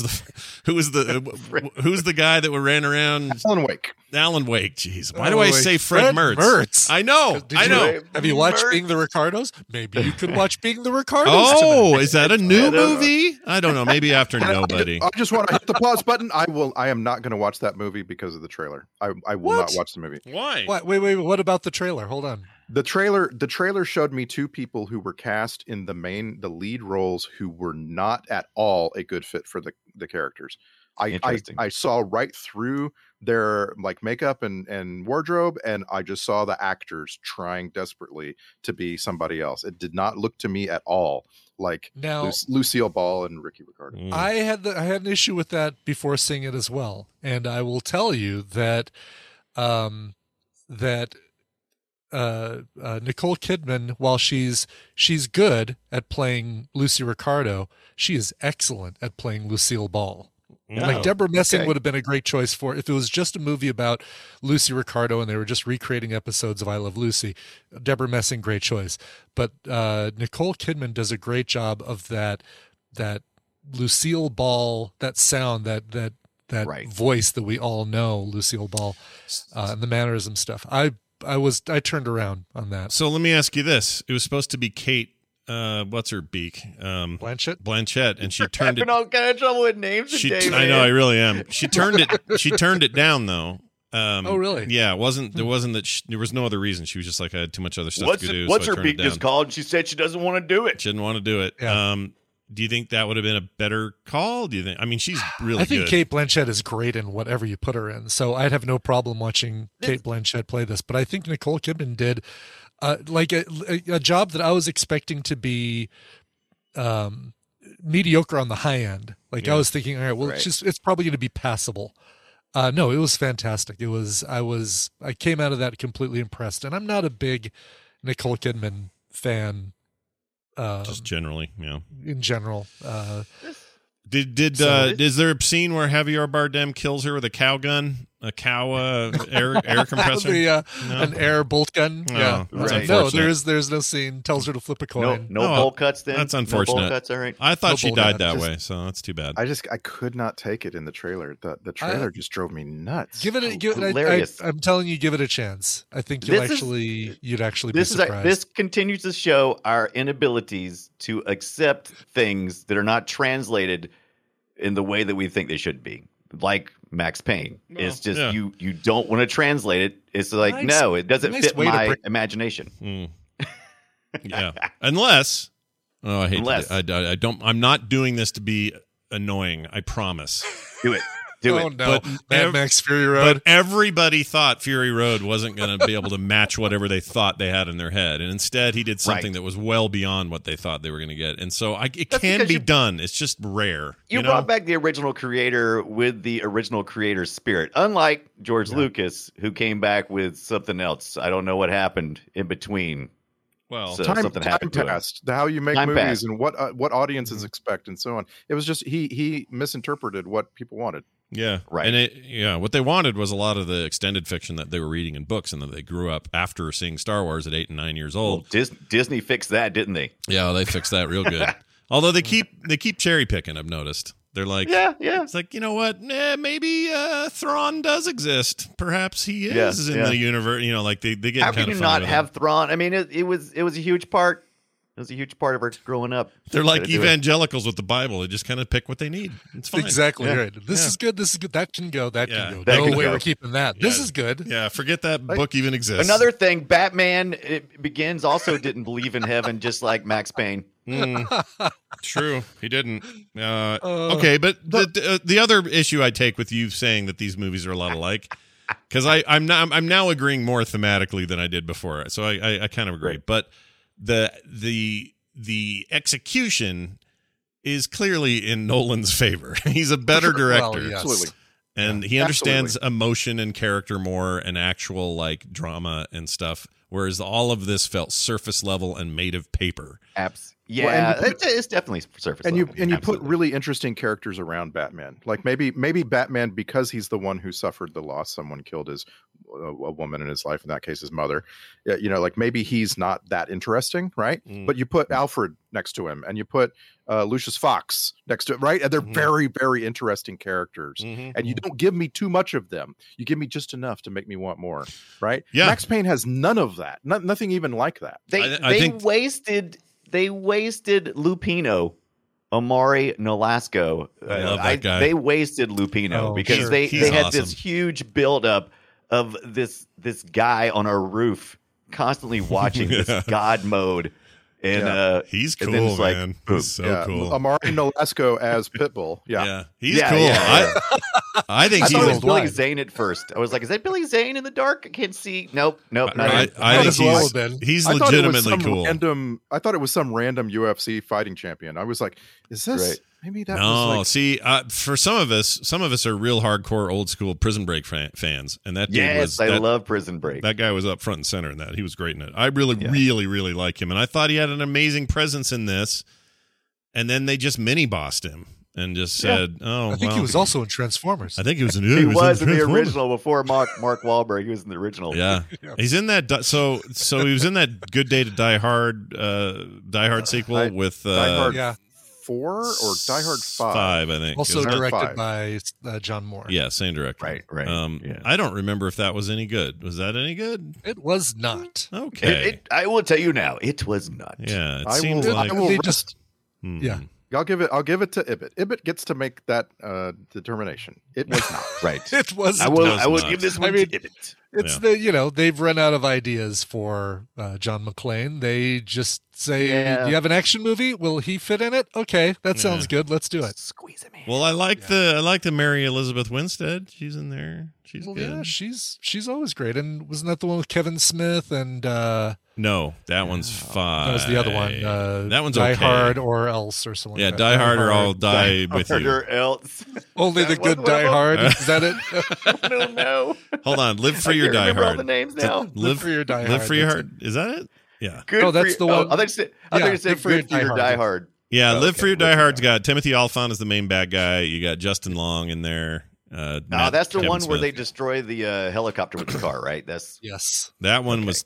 the guy that ran around? Alan Wake. Alan Wake. Jeez, why do I say Fred Mertz? Mertz. I know. Have you watched Being the Ricardos? Maybe you could watch Being the Ricardos. Oh, tonight. is that a new movie? I don't know. Maybe after Nobody. I just want to hit the pause button. I am not going to watch that movie because of the trailer. I will not watch the movie. Why? What? Wait. What about the trailer? Hold on. The trailer showed me 2 people who were cast in the lead roles who were not at all a good fit for the characters. I saw right through their makeup and wardrobe, and I just saw the actors trying desperately to be somebody else. It did not look to me at all like Lucille Ball and Ricky Ricardo. I had an issue with that before seeing it as well, and I will tell you that Nicole Kidman, while she's good at playing Lucy Ricardo, she is excellent at playing Lucille Ball. Like Deborah Messing would have been a great choice for if it was just a movie about Lucy Ricardo and they were just recreating episodes of I Love Lucy. Deborah Messing, great choice. But Nicole Kidman does a great job of that Lucille Ball, that sound, that voice that we all know, Lucille Ball, and the mannerism stuff. I turned around on that. So let me ask you this: it was supposed to be Kate. What's her beak? Blanchett, and she turned it. all kind of trouble with names today. I know, I really am. She turned it down though. Oh really? Yeah, there was no other reason. She was just like, I had too much other stuff to do. What's so I her turned it beak down. just called? She said she doesn't want to do it. She didn't want to do it. Yeah. Do you think that would have been a better call? Do you think? I mean, she's really. I think good. Kate Blanchett is great in whatever you put her in, so I'd have no problem watching Kate Blanchett play this. But I think Nicole Kidman did a job that I was expecting to be mediocre on the high end. I was thinking, all right, well, it's probably going to be passable. No, it was fantastic. I came out of that completely impressed, and I'm not a big Nicole Kidman fan. Just generally, yeah. In general, is there a scene where Javier Bardem kills her with a cow gun, a cow air compressor? An air bolt gun. No, Yeah, that's no. unfortunate. There's no scene. Tells her to flip a coin. No bolt cuts. Then That's unfortunate. No bolt cuts. All right. I thought No she bolt died gun. that way, so that's too bad. I could not take it in the trailer. The trailer just drove me nuts. Give it. Hilarious. I'm telling you, give it a chance. I think you'd actually be surprised. This continues to show our inabilities to accept things that are not translated in the way that we think they should be. Like Max Payne. It's just you don't want to translate it. It's like no, it doesn't fit my imagination. Yeah, unless I hate. I don't. I'm not doing this to be annoying. I promise. Do it. No. But Mad Max Fury Road. But everybody thought Fury Road wasn't going to be able to match whatever they thought they had in their head, and instead he did something that was well beyond what they thought they were going to get. And so it can be done. It's just rare. You brought back the original creator with the original creator's spirit, unlike George Lucas, who came back with something else. I don't know what happened in between. Well, time passed. How you make movies passed. And what audiences expect and so on. It was just he misinterpreted what people wanted. Yeah. Right. And what they wanted was a lot of the extended fiction that they were reading in books and that they grew up after seeing Star Wars at 8 and 9 years old. Well, Disney fixed that, didn't they? Yeah, they fixed that real good. Although they keep cherry picking, I've noticed. They're like, yeah. It's like, you know what? Maybe Thrawn does exist. Perhaps he is in the universe. Like they get How kind of can you funny not with have him. Thrawn? I mean, it was a huge part. It was a huge part of our growing up. They're like Gotta do it. evangelicals with the Bible. They just kind of pick what they need. It's fine. Exactly Yeah. right. This is good. This is good. That can go. That Yeah. can go. That No can way go. we're keeping that. This is good. Yeah, forget that book even exists. Another thing, Batman Begins also didn't believe in heaven, just like Max Payne. True, he didn't. Okay, but the other issue I take with you saying that these movies are a lot alike, because I'm now agreeing more thematically than I did before. So I kind of agree, but the execution is clearly in Nolan's favor. He's a better director. Well, yes. Absolutely. And he understands emotion and character more and actual like drama and stuff, whereas all of this felt surface level and made of paper. Yeah, Well, it's definitely surface And level. you put Absolutely. really interesting characters around Batman. Like maybe Batman, because he's the one who suffered the loss, someone killed a woman in his life, in that case his mother. Like maybe he's not that interesting, right? But you put Alfred next to him, and you put Lucius Fox next to it, right? And they're very, very interesting characters. And you don't give me too much of them. You give me just enough to make me want more, right? Yeah. Max Payne has none of that. Nothing even like that. I think They wasted Lupino, Amari Nolasco. I love that guy. They wasted Lupino because sure. they He's had awesome. this huge buildup of this guy on a roof constantly watching this God mode. And He's and cool, then it's like, man. boom. He's so cool. Amari Nolasco as Pitbull. Yeah. He's Yeah, cool. yeah, I think I he's thought it was Billy worldwide. Zane at first. I was like, is that Billy Zane in the dark? I can't see. Nope, not I him. think as well have been. he's I thought it was legitimately some cool. I thought it was some random UFC fighting champion. I was like, is this Right. maybe that No, was like see, for some of us are real hardcore old school Prison Break fans, and that dude Yes, I love Prison Break. that guy was up front and center in that. He was great in it. I really, really like him, and I thought he had an amazing presence in this. And then they just mini bossed him and just said, "Oh, I think he was also in Transformers. I think he was in. He was in the Transformers. original before Mark Wahlberg. He was in the original. Yeah, he's in that. So he was in that Good Day to Die Hard, sequel with Die Hard Yeah. 4 or Die Hard 5? 5, I think. Also It was- directed five. by John Moore. yeah, same director. Right, yeah. I don't remember if that was any good. Was that any good? It was not. Okay. I will tell you now, it was not. Yeah, it I seems will, like. I will They rest- just- Hmm. Yeah. I'll give it to Ibbot. Ibbot gets to make that determination. It was not. Right. It was. I will. was I will not. give this one I mean, to Ibbot. It's they've run out of ideas for John McClane. They just say, Yeah. "Do you have an action movie? Will he fit in it? Okay, that sounds good. Let's do it." Squeeze him in. Well, I like the Mary Elizabeth Winstead. She's in there. She's Well, good. yeah, she's always great. And wasn't that the one with Kevin Smith and No, that one's 5. that was the other one? That one's Die okay. Hard or Else or something. Yeah, like that. Die Hard or I'll die with you. Or else. Only the That was good one Die of them. Hard. Is that it? I don't know. Hold on, Live for I Your can't Die remember all Hard. the names now. Live for Your Die Live Hard, for Your that's Heart. Is that it? Yeah. Good Oh, for that's your- the one- I thought you said Live for Your good for your Die Die Hard. Hard. Yeah, Oh, Live okay. for Your Die Live for Hard's Your got Timothy Olyphant as the main bad guy. You got Justin Long in there. No, that's the Kevin one where Smith. they destroy the helicopter with the car, right? That's Yes, That one was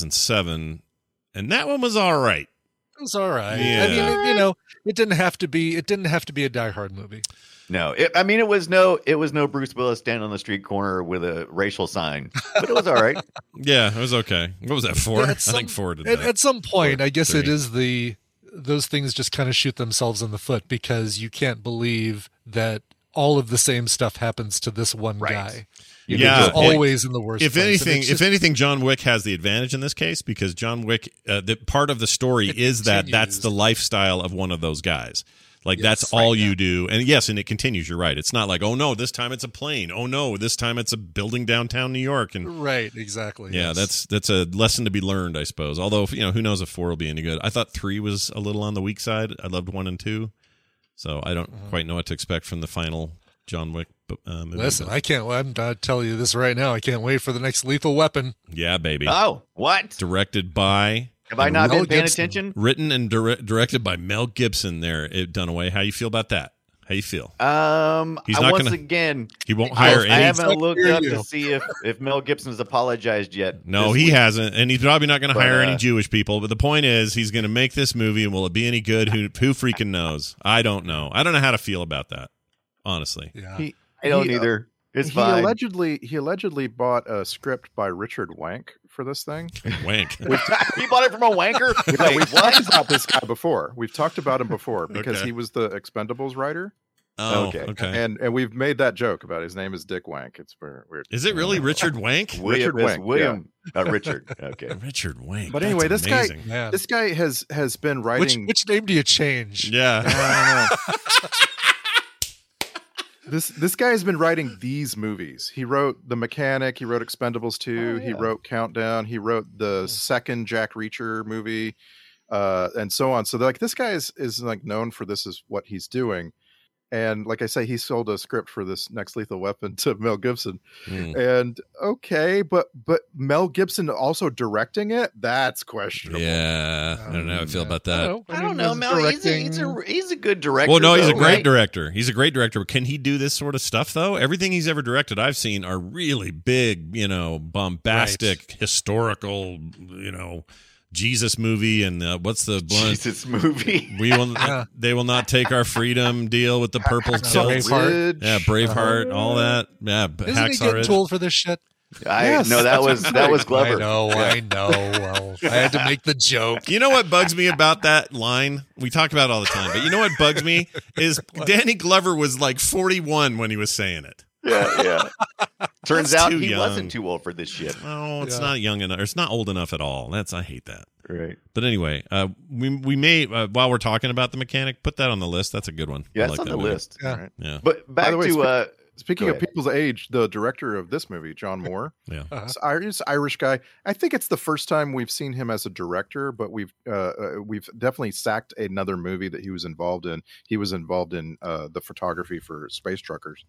2007, and that one was all right. it was all right. Yeah. I mean, it didn't have to be. It didn't have to be a Die Hard movie. no. It was no Bruce Willis standing on the street corner with a racial sign, but it was all right. Yeah, it was okay. What was that, 4? Yeah, I think 4 did At, that. at some point, I guess it 3. is those things just kind of shoot themselves in the foot because you can't believe that all of the same stuff happens to this one Right. guy. Yeah, He's always in the worst. If place. And anything, it's just- if anything, John Wick has the advantage in this case because John Wick, the part of the story It is that's continues. the lifestyle of one of those guys. Like Yes, that's all you do, and yes, and it continues. You're right. It's not like, oh no, this time it's a plane. Oh no, this time it's a building downtown New York. And right, exactly. yeah, yes. that's a lesson to be learned, I suppose. Although who knows if 4 will be any good. I thought 3 was a little on the weak side. I loved 1 and 2, so I don't quite know what to expect from the final John Wick movie. Listen, I can't. I'm telling you this right now. I can't wait for the next Lethal Weapon. Yeah, baby. Oh, what? Directed by. Have I not Mel been paying Gibson. attention? Written and directed by Mel Gibson there at Dunaway. How you feel about that? How you feel? He won't hire any. I haven't looked up to see if Mel Gibson has apologized yet. No, he hasn't, and he's probably not going to hire any Jewish people. But the point is, he's going to make this movie, and will it be any good? Who freaking knows? I don't know. I don't know how to feel about that, honly. Yeah. I don't either. It's he fine. allegedly bought a script by Richard Wank for this thing. Wank. He bought it from a wanker. We've talked about this guy before. We've talked about him before because he was the Expendables writer. Oh, okay. And we've made that joke about his name is Dick Wank. It's weird. Is it really Richard Wank? Richard Wank. William. Richard. Okay. Richard Wank. But anyway, That's this amazing. guy, this guy has been writing. Which name do you change? Yeah. I don't know. This guy has been writing these movies. He wrote The Mechanic. He wrote Expendables 2. He wrote Countdown. He wrote the second Jack Reacher movie, and so on. So like this guy is like known for this is what he's doing. And like I say, he sold a script for this next Lethal Weapon to Mel Gibson. And okay, but Mel Gibson also directing it? That's questionable. Yeah, I don't know how I feel about that. I don't know, Mel. He's a good director. Well, no, he's a great right? director. He's a great director. Can he do this sort of stuff though? Everything he's ever directed I've seen are really big, bombastic, historical, Jesus movie, and what's the Jesus movie? They will not take our freedom. Deal with the purple kilts. Braveheart, all that. Yeah, Isn't he getting told for this shit? That was Glover. I know. Well, I had to make the joke. You know what bugs me about that line? We talk about it all the time, but you know what bugs me is Danny Glover was like 41 when he was saying it. Yeah. Turns out he young. wasn't too old for this shit. Oh, it's not young enough. Or it's not old enough at all. I hate that. Right. But anyway, we may while we're talking about The Mechanic, put that on the list. That's a good one. Yeah, I it's like on that the movie. list. Yeah. Right. Yeah. But back to speaking of people's age, the director of this movie, John Moore, this Irish guy. I think it's the first time we've seen him as a director, but we've definitely sacked another movie that he was involved in. He was involved in the photography for Space Truckers.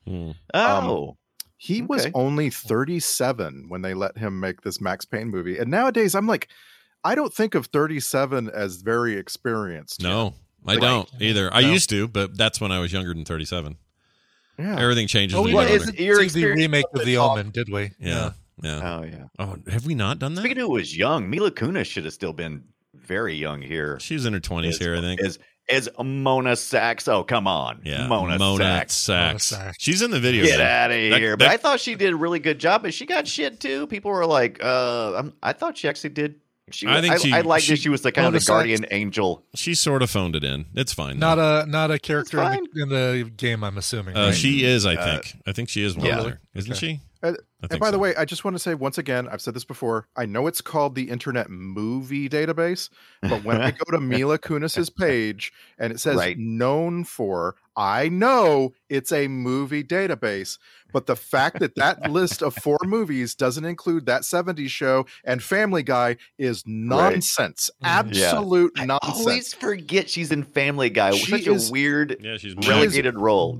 He was only 37 when they let him make this Max Payne movie. And nowadays, I'm like, I don't think of 37 as very experienced. No, I don't either. I used to, but that's when I was younger than 37. Yeah. Everything changes. Oh, when we you did get the remake of The Omen, did we? Yeah. Oh, yeah. Oh, have we not done that? Speaking of who was young, Mila Kunis should have still been very young here. She was in her 20s here, I think. As Mona Sachs. Oh, come on. Yeah, Mona Sachs. She's in the video. Get out of here. But I thought she did a really good job, but she got shit too. People were like, I thought she actually did. I liked that she was the kind of the guardian angel. She sort of phoned it in. It's fine. Not a character in the game, I'm assuming. Right? She is, I think. I think she is one of her. Isn't she? And by the way, I just want to say once again, I've said this before. I know it's called the Internet Movie Database, but when I go to Mila Kunis's page and it says known for, I know it's a movie database. But the fact that list of 4 movies doesn't include That 70s Show and Family Guy is nonsense. Absolute nonsense. I always forget she's in Family Guy. Such a weird she's relegated role.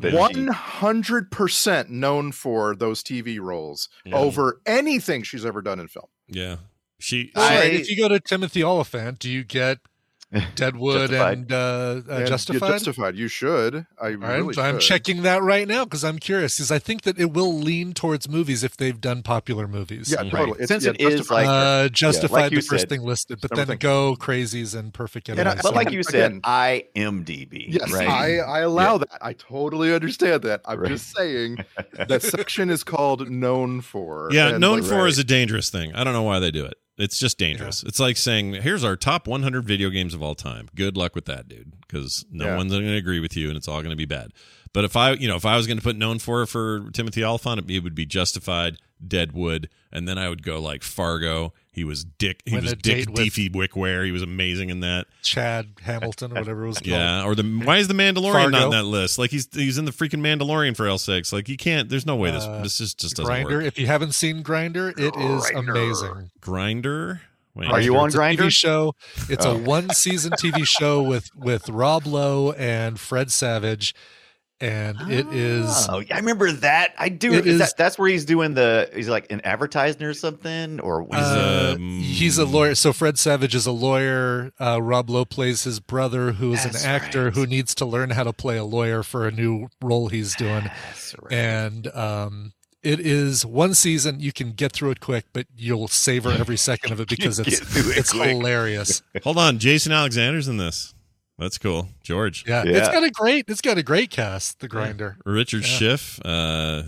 100% known for those TV roles over anything she's ever done in film. Yeah. If you go to Timothy Oliphant, do you get Deadwood Justified. and Justified? Justified. You should. I'm checking that right now because I'm curious. Because I think that it will lean towards movies if they've done popular movies. Yeah, totally. Since it is like Justified, like the first thing listed, but then Go, Crazies, and Perfect Enemy. But like you said, IMDb. Yes, right? I allow that. I totally understand that. I'm just saying that section is called known for. Yeah, known for is a dangerous thing. I don't know why they do it. It's just dangerous. Yeah. It's like saying, here's our top 100 video games of all time. Good luck with that, dude, because no one's going to agree with you and it's all going to be bad. But if I was going to put known for Timothy Oliphant, it would be Justified, Deadwood, and then I would go like Fargo. He was Dick Deefy Wickware. He was amazing in that. Chad Hamilton, or whatever it was called. Yeah, or why is the Mandalorian not on that list? Like he's in the freaking Mandalorian for hell's sakes. Like you can't. There's no way this just doesn't Grindr. work. If you haven't seen Grindr, it is amazing. Grindr. Wait, are you on Grindr? TV show. It's a 1-season TV show with Rob Lowe and Fred Savage. and it is. Oh, yeah, I remember that. I do. That's where he's doing he's like an advertising or something, or he's a lawyer. So Fred Savage is a lawyer. Rob Lowe plays his brother, who is an actor who needs to learn how to play a lawyer for a new role he's doing. And it is one season. You can get through it quick, but you'll savor every second of it because it's hilarious. Hold on, Jason Alexander's in this. That's cool, George. Yeah. It's got a great cast. The Grinder. Richard Schiff, Maya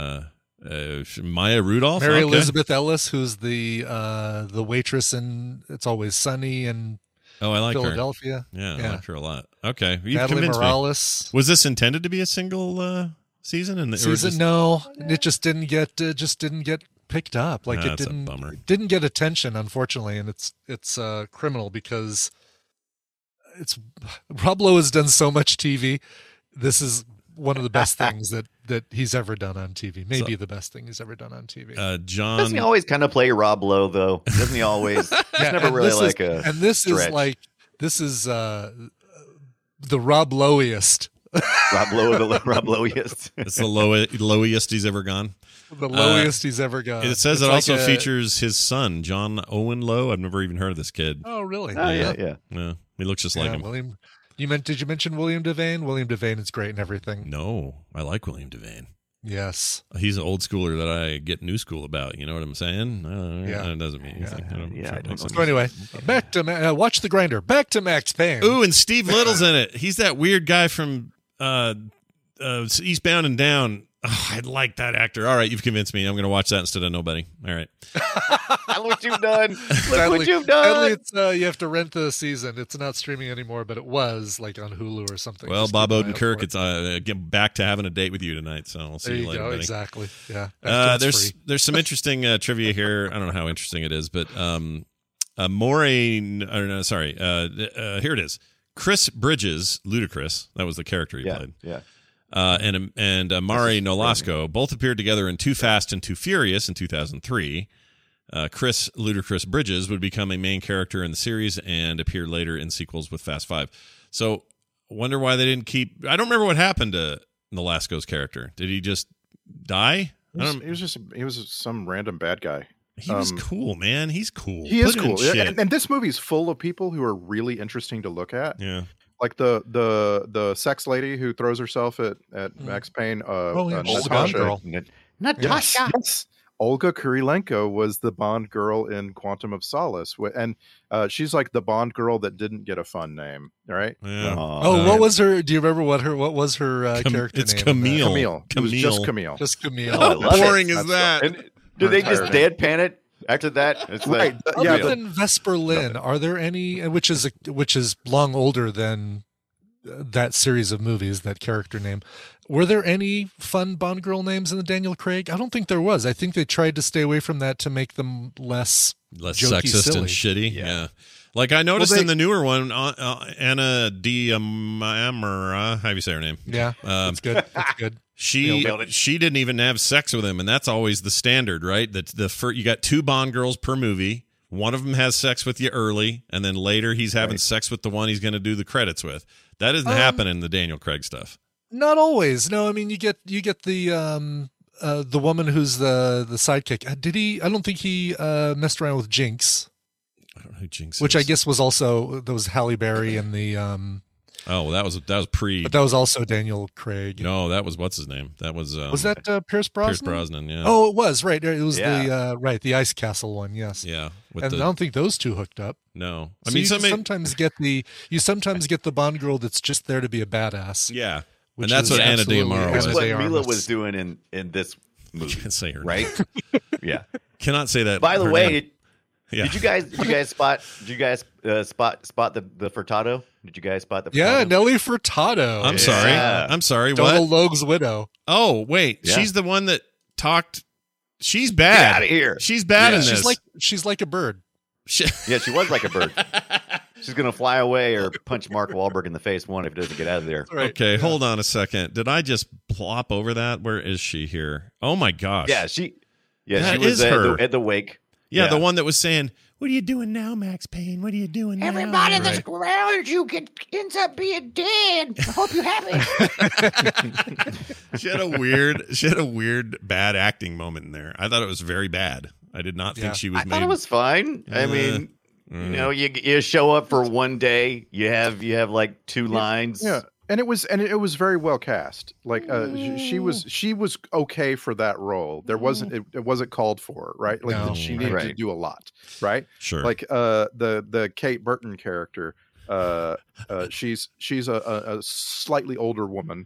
Rudolph, Mary Elizabeth Ellis, who's the waitress in It's Always Sunny in I like Philadelphia. Her. Yeah, I like her a lot. Okay, you've Natalie convinced Morales. Me. Was this intended to be a single season? No, it just didn't get picked up. Like it didn't get attention, unfortunately, and it's criminal because. Rob Lowe has done so much TV. This is one of the best things that he's ever done on TV. Maybe the best thing he's ever done on TV. John doesn't he always kind of play Rob Lowe though? Doesn't he always? It's never really like a. And this stretch. This is the Rob Lowiest. Rob Lowiest. It's the lowest he's ever gone. The lowest he's ever gone. It says it also features his son, John Owen Lowe. I've never even heard of this kid. Oh, really? Oh, yeah. He looks just like him. William, did you mention William Devane? William Devane is great and everything. No, I like William Devane. Yes. He's an old schooler that I get new school about. You know what I'm saying? It doesn't mean anything. I don't know. So anyway, back to watch The Grinder. Back to Max Payne. Ooh, and Steve Little's in it. He's that weird guy from Eastbound and Down. Oh, I like that actor. All right, you've convinced me. I'm going to watch that instead of Nobody. All right. Look what you've done. Sadly, it's, you have to rent the season. It's not streaming anymore, but it was like on Hulu or something. Well, Bob Odenkirk, it's get back to having a date with you tonight. So I'll see you later. Go, exactly. Yeah. There's some interesting trivia here. I don't know how interesting it is, but here it is. Chris Bridges, Ludacris, that was the character he played. Yeah. And Mari Nolasco both appeared together in Too Fast and Too Furious in 2003. Chris Ludacris Bridges would become a main character in the series and appear later in sequels with Fast 5. So, wonder why they didn't keep. I don't remember what happened to Nolasco's character. Did he just die? He was some random bad guy. He was cool, man. He's cool. He is cool. And this movie's full of people who are really interesting to look at. Yeah. Like the sex lady who throws herself at Max Payne. She's a Bond girl. Natasha. Yes. Olga Kurilenko was the Bond girl in Quantum of Solace, and she's like the Bond girl that didn't get a fun name, right? Yeah. What was her? Do you remember what was her character it's name? Camille. Camille. It was just Camille. Just Camille. Oh, How boring is that? And did they just deadpan it after that? It's right. Other than Vesper Lynn, are there any? Which is long older than that series of movies, that character name. Were there any fun Bond girl names in the Daniel Craig? I don't think there was. I think they tried to stay away from that to make them less jokey, sexist silly. and shitty. Yeah. Like I noticed in the newer one, Anna Diamara, how do you say her name? Yeah, that's good. That's good. She didn't even have sex with him, and that's always the standard, right? You got 2 Bond girls per movie. One of them has sex with you early, and then later he's having sex with the one he's going to do the credits with. That doesn't happen in the Daniel Craig stuff. Not always. No, I mean you get the woman who's the sidekick. Did he? I don't think he messed around with Jinx. I don't know who Jinx which is. I guess was also there was Halle Berry in the. Oh, well, that was pre. But that was also Daniel Craig. No, that was what's his name? That was that Pierce Brosnan? Pierce Brosnan, yeah. Oh, it was right. It was the Ice Castle one. Yes. Yeah, and I don't think those two hooked up. No, I mean sometimes get the Bond girl that's just there to be a badass. Yeah, and that's what Anna Diamara was. That's what Mila was doing in this movie. Can't say her right? Name. Yeah, cannot say that. By the way. Yeah. Did you guys spot the Furtado? Did you guys spot the Furtado? Yeah, Nelly Furtado. I'm sorry. Donald what? Logue's widow. Oh, wait. Yeah. She's the one that talked. She's bad. Get out of here. She's bad in this. She's like a bird. She was like a bird. She's going to fly away or punch Mark Wahlberg in the face if it doesn't get out of there. Right. Okay, hold on a second. Did I just plop over that? Where is she here? Oh, my gosh. Yeah, she was her. at the wake. Yeah, the one that was saying, What are you doing now, Max Payne? What are you doing now? Everybody that's around you ends up being dead. I hope you're happy. She had a weird bad acting moment in there. I thought it was very bad. I did not think she was. I thought it was fine. I mean, you know, you show up for one day, you have like two lines. Yeah. And it was very well cast. Like she was okay for that role. There wasn't it wasn't called for, right? Like she needed to do a lot, right? Sure. Like the Kate Burton character, she's a slightly older woman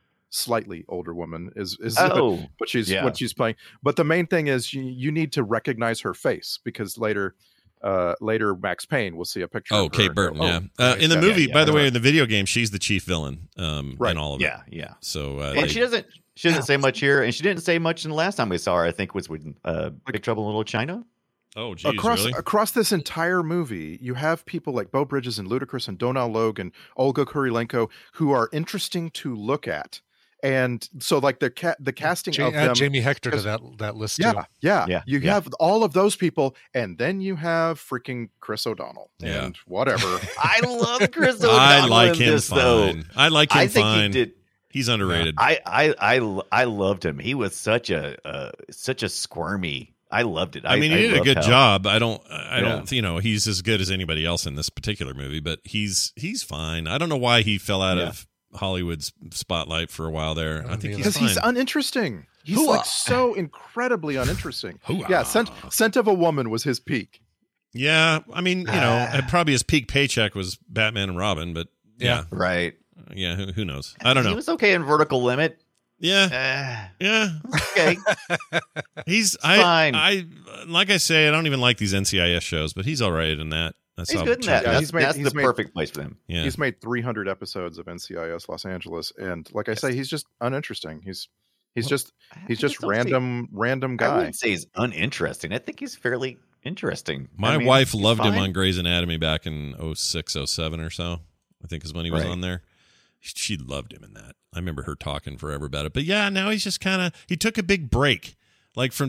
is what she's playing. But the main thing is you need to recognize her face, because later Max Payne will see a picture of her Kate Burton, in the movie, by the way, in the video game, she's the chief villain in all of it. Yeah. So and she doesn't say much here, and she didn't say much in the last time we saw her. I think was with Big Trouble in Little China. Oh, geez, across this entire movie, you have people like Beau Bridges and Ludacris and Donal Logue and Olga Kurylenko who are interesting to look at. And so, like the casting of them, Jamie Hector to that list. Yeah. You have all of those people, and then you have freaking Chris O'Donnell and whatever. I love Chris O'Donnell. I like him this, fine. Though. I like him I think fine. He did. He's underrated. I loved him. He was such a squirmy. I loved it. I mean, he did a good job. I don't. He's as good as anybody else in this particular movie, but he's fine. I don't know why he fell out of Hollywood's spotlight for a while there. I think he's uninteresting. He's like so incredibly uninteresting. Yeah, Scent of a Woman was his peak. Yeah, I mean, probably his peak paycheck was Batman and Robin, but right. Yeah, who knows? I don't know. He was okay in Vertical Limit. Yeah. Okay. He's fine. I like I say, I don't even like these NCIS shows, but he's all right in that. He's good in that. That's the perfect place for him. Yeah. He's made 300 episodes of NCIS Los Angeles, and like I say, he's just uninteresting. He's just random guy. I wouldn't say he's uninteresting. I think he's fairly interesting. My wife loved him on Grey's Anatomy back in 06, 07 or so. I think is when he was on there. She loved him in that. I remember her talking forever about it. But yeah, now he's just he took a big break. Like from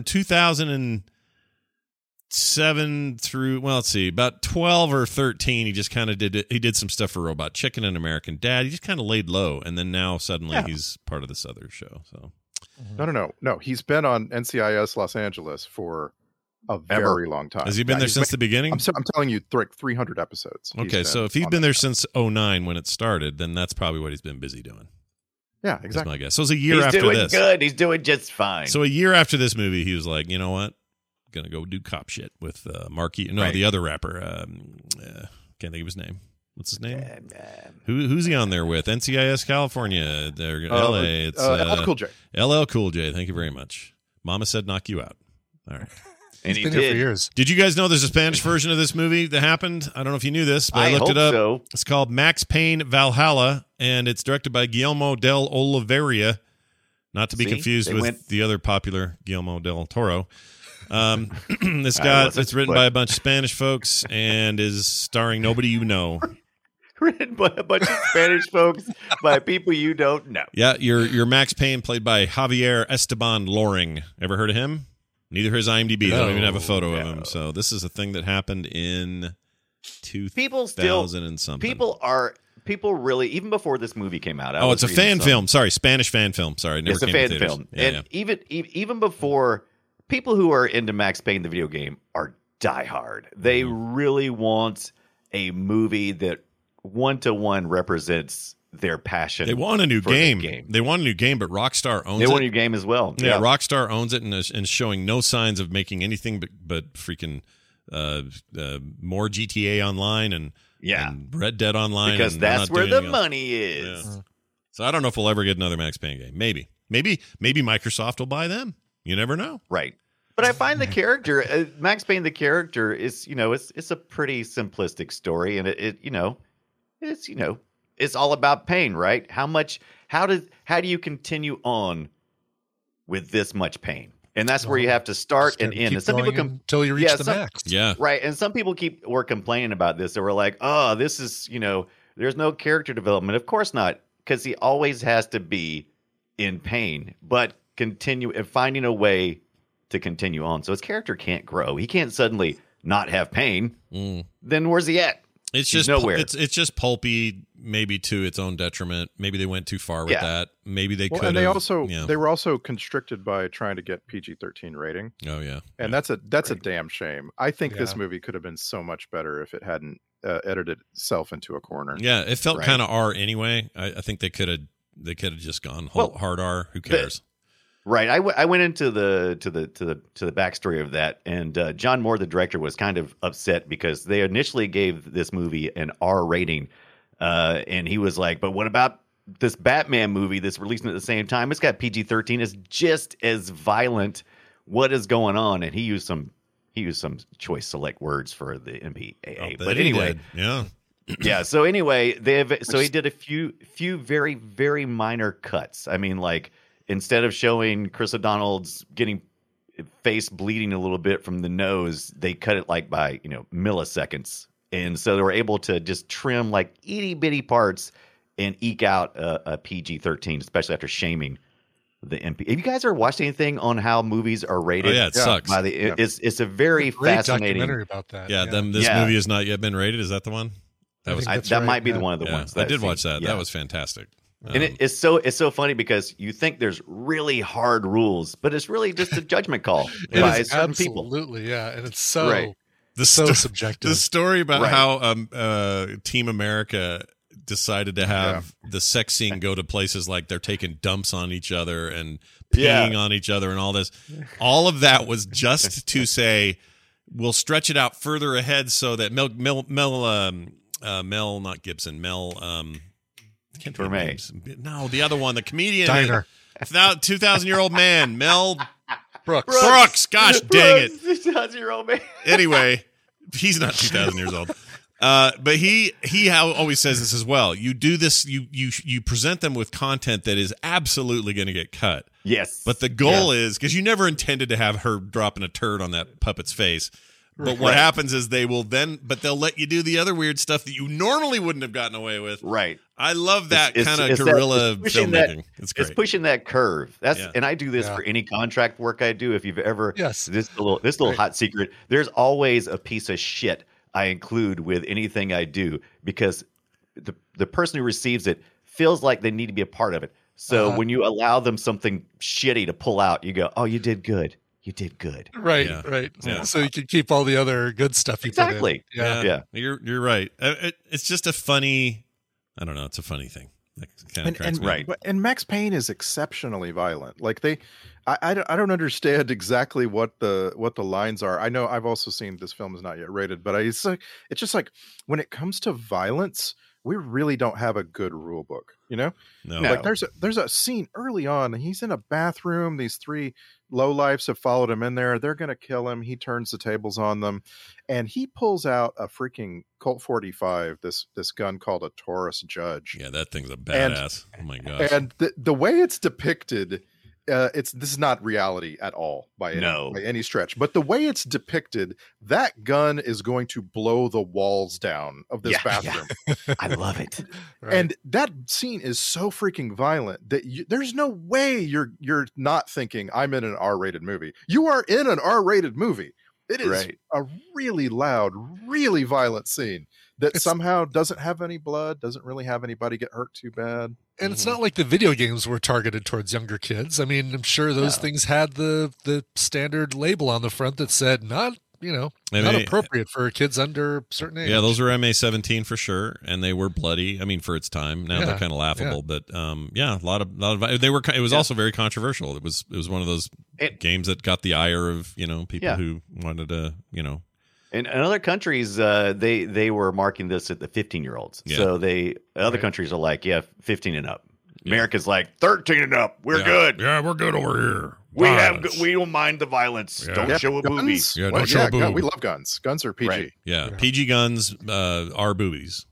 2007 through, about 12 or 13, he just kind of did some stuff for Robot Chicken and American Dad. He just kind of laid low. And then now suddenly he's part of this other show. So No. He's been on NCIS Los Angeles for a very long time. Has he been there since the beginning? I'm telling you, 300 episodes. Okay, so if he's been there since 09 when it started, then that's probably what he's been busy doing. Yeah, exactly. That's my guess. So it was a year after this. He's doing good. He's doing just fine. So a year after this movie, he was like, you know what? I'm going to go do cop shit with Marky. No, the other rapper. Can't think of his name. What's his name? Who's he on there with? NCIS California. LA. It's LL Cool J. LL Cool J. Thank you very much. Mama said knock you out. All right. And he's been here for years. Did you guys know there's a Spanish version of this movie that happened? I don't know if you knew this, but I looked it up. So. It's called Max Payne Valhalla, and it's directed by Guillermo del Oliveira, not to be confused with the other popular Guillermo del Toro. It's written by a bunch of Spanish folks and is starring nobody you know. Written by a bunch of Spanish folks by people you don't know. Yeah, your Max Payne played by Javier Esteban Loring. Ever heard of him? Neither his IMDb. They don't even have a photo of him. So this is a thing that happened in 2000 and something. People really, even before this movie came out. It's a fan film. Sorry, Spanish fan film. Sorry, it's a fan film. Even before, people who are into Max Payne, the video game, are diehard. They really want a movie that one-to-one represents their passion. They want a new game. They want a new game, but Rockstar owns it. They want a new game as well. Yeah, Rockstar owns it and is showing no signs of making anything but freaking more GTA Online and Red Dead Online. Because that's where the money is. Yeah. So I don't know if we'll ever get another Max Payne game. Maybe Microsoft will buy them. You never know. Right. But I find the character, Max Payne, the character is, it's a pretty simplistic story, and it's all about pain, right? How do you continue on with this much pain? And that's where you have to start and end. And some people until you reach the max. Yeah. Right. And some people were complaining about this. They were like, oh, this is, there's no character development. Of course not, because he always has to be in pain, but finding a way to continue on. So his character can't grow. He can't suddenly not have pain, then where's he at? It's He's just nowhere. It's just pulpy, maybe to its own detriment. Maybe they went too far with that. Maybe they could. And they were also constricted by trying to get PG-13 rating. Oh yeah, and that's a damn shame. I think this movie could have been so much better if it hadn't edited itself into a corner. Yeah, it felt kind of R anyway. I think they could have just gone hard R. Who cares? Right. I went into the backstory of that, and John Moore, the director, was kind of upset because they initially gave this movie an R rating, and he was like, "But what about this Batman movie that's releasing at the same time? It's got PG-13. It's just as violent. What is going on?" And he used some choice select words for the MPAA. But anyway, yeah. So anyway, he did a few very, very minor cuts. I mean, like, instead of showing Chris O'Donnell's getting face bleeding a little bit from the nose, they cut it like by milliseconds, and so they were able to just trim like itty bitty parts and eke out a PG-13, especially after shaming the MP. Have you guys ever watched anything on how movies are rated? Oh yeah, it sucks. It's a very fascinating documentary about that. Yeah, this movie has not yet been rated. Is that the one? That might be the one of the ones. I did watch that. Yeah. That was fantastic. And it's so funny because you think there's really hard rules, but it's really just a judgment call by certain people. Absolutely, yeah, and it's so subjective. The story about how Team America decided to have the sex scene go to places like they're taking dumps on each other and peeing on each other and all this. All of that was just to say we'll stretch it out further ahead so that Mel, not Gibson, I can't think of names. No, the other one, the comedian. Diner. 2,000-year-old man, Mel Brooks. Gosh dang it. 2,000-year-old man. Anyway, he's not 2,000 years old. But he always says this as well. You do this, you present them with content that is absolutely going to get cut. Yes. But the goal is, because you never intended to have her dropping a turd on that puppet's face. But what happens is they'll let you do the other weird stuff that you normally wouldn't have gotten away with. Right. I love that kind of guerrilla filmmaking. It's great. It's pushing that curve. And I do this for any contract work I do. If you've ever, this little hot secret, there's always a piece of shit I include with anything I do because the person who receives it feels like they need to be a part of it. So when you allow them something shitty to pull out, you go, "Oh, you did good. You did good." Right. Yeah. So you can keep all the other good stuff you put in. Yeah. You're right. It's just a funny, I don't know. It's a funny thing. That kind of cracks me up. And Max Payne is exceptionally violent. Like I don't understand exactly what the lines are. I know I've also seen this film is not yet rated, but it's just like when it comes to violence, we really don't have a good rule book, No. Like there's a scene early on. He's in a bathroom. These three lowlifes have followed him in there. They're going to kill him. He turns the tables on them, and he pulls out a freaking Colt 45. This gun called a Taurus Judge. Yeah, that thing's a badass. Oh my gosh! And the way it's depicted. This is not reality at all by any stretch, but the way it's depicted, that gun is going to blow the walls down of this bathroom. Yeah. I love it. And that scene is so freaking violent that there's no way you're not thinking I'm in an R-rated movie. You are in an R-rated movie. It is a really loud, really violent scene that somehow doesn't have any blood, doesn't really have anybody get hurt too bad. And it's not like the video games were targeted towards younger kids. I mean, I'm sure those things had the standard label on the front that said not appropriate for kids under a certain age. Yeah, those were MA-17 for sure, and they were bloody. I mean, for its time. Now they're kind of laughable, but a lot of they were. It was also very controversial. It was one of those games that got the ire of people who wanted to In other countries, they were marking this at the 15-year-olds. Yeah. So other countries are like, 15 and up. America's like 13 and up. We're good. Yeah, we're good over here. We don't mind the violence. Yeah. Don't show a boobie. Yeah, don't show a boob. We love guns. Guns are PG. Right. Yeah, PG guns are boobies.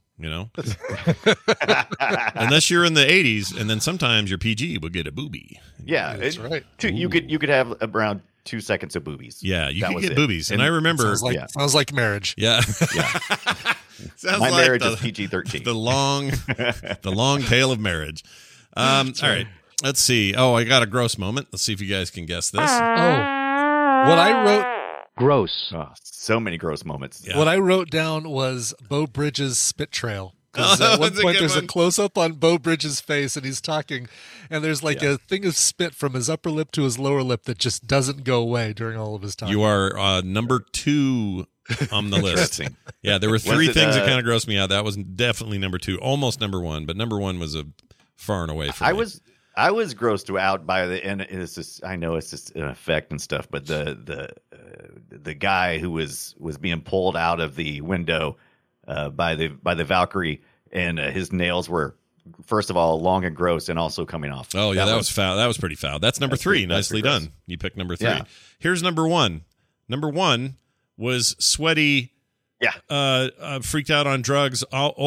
Unless you're in the 80s, and then sometimes your PG will get a boobie. Yeah, that's right. You could have around 2 seconds of boobies. Yeah, you can get boobies. And I remember... Sounds like marriage. Yeah. My marriage is PG-13. The long tale of marriage. All right. Let's see. Oh, I got a gross moment. Let's see if you guys can guess this. Oh. What I wrote Gross. Oh, so many gross moments. Yeah. What I wrote down was Beau Bridges' spit trail. Oh, Because at one that's a point good there's one. a close up on Beau Bridges' face and he's talking, and there's like a thing of spit from his upper lip to his lower lip that just doesn't go away during all of his talking. You are number 2 on the list. Interesting. Yeah, there were 3 it, things that kind of grossed me out. That was definitely number 2, almost number 1, but number 1 was a far and away from me. I was grossed out by the, and it's just, I know it's just an effect and stuff, but the guy who was being pulled out of the window by the Valkyrie, and his nails were, first of all, long and gross, and also coming off. Oh yeah, that was foul. That was pretty foul. That's number 3. Nicely done. You picked number 3. Yeah. Here's number 1. Number 1 was sweaty. Yeah. Freaked out on drugs,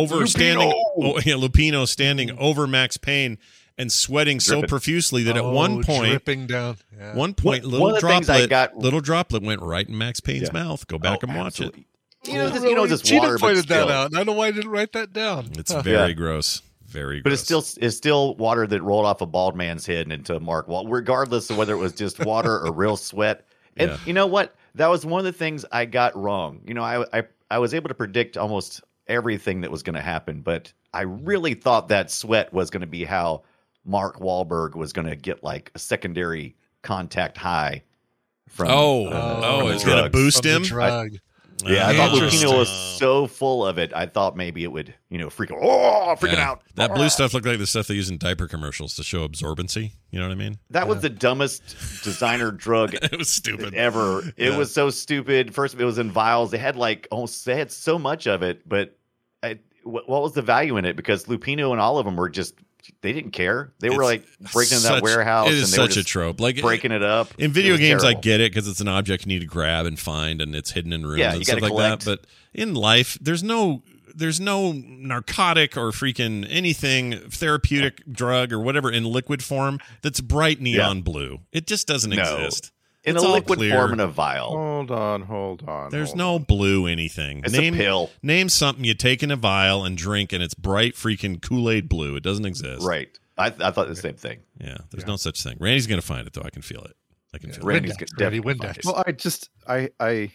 Lupino standing over Max Payne and sweating so profusely that at one point, dripping down. Yeah. little droplet went right in Max Payne's mouth. Go back and watch it. You know this Cheetah water, pointed but still, that out. I don't know why I didn't write that down. It's very gross. Very but gross. it's still water that rolled off a bald man's head and into Mark Wall, regardless of whether it was just water or real sweat. And you know what? That was one of the things I got wrong. You know, I was able to predict almost everything that was going to happen, but I really thought that sweat was going to be how Mark Wahlberg was going to get like a secondary contact high from. It's going to boost him. Drug. I thought Lupino was so full of it. I thought maybe it would, freaking out. That blue stuff looked like the stuff they use in diaper commercials to show absorbency. You know what I mean? That was the dumbest designer drug It was stupid ever. It was so stupid. First, it was in vials. They had they had so much of it, but what was the value in it? Because Lupino and all of them were just. They didn't care. They were like breaking into that warehouse. It is and they were such a just trope. Like breaking it up. In video games, terrible. I get it because it's an object you need to grab and find, and it's hidden in rooms Yeah, and you stuff gotta like that. collect. But in life, there's no narcotic or freaking anything therapeutic drug or whatever in liquid form that's bright neon blue. It just doesn't exist. In It's a all liquid clear. form in a vial. Hold on. There's no blue anything. It's a pill. Name something you take in a vial and drink, and it's bright freaking Kool-Aid blue. It doesn't exist. Right. I thought the same thing. Yeah. There's no such thing. Randy's gonna find it though. I can feel it. I can feel it. Randy's Windex, definitely Randy, find Windex. it. Well, I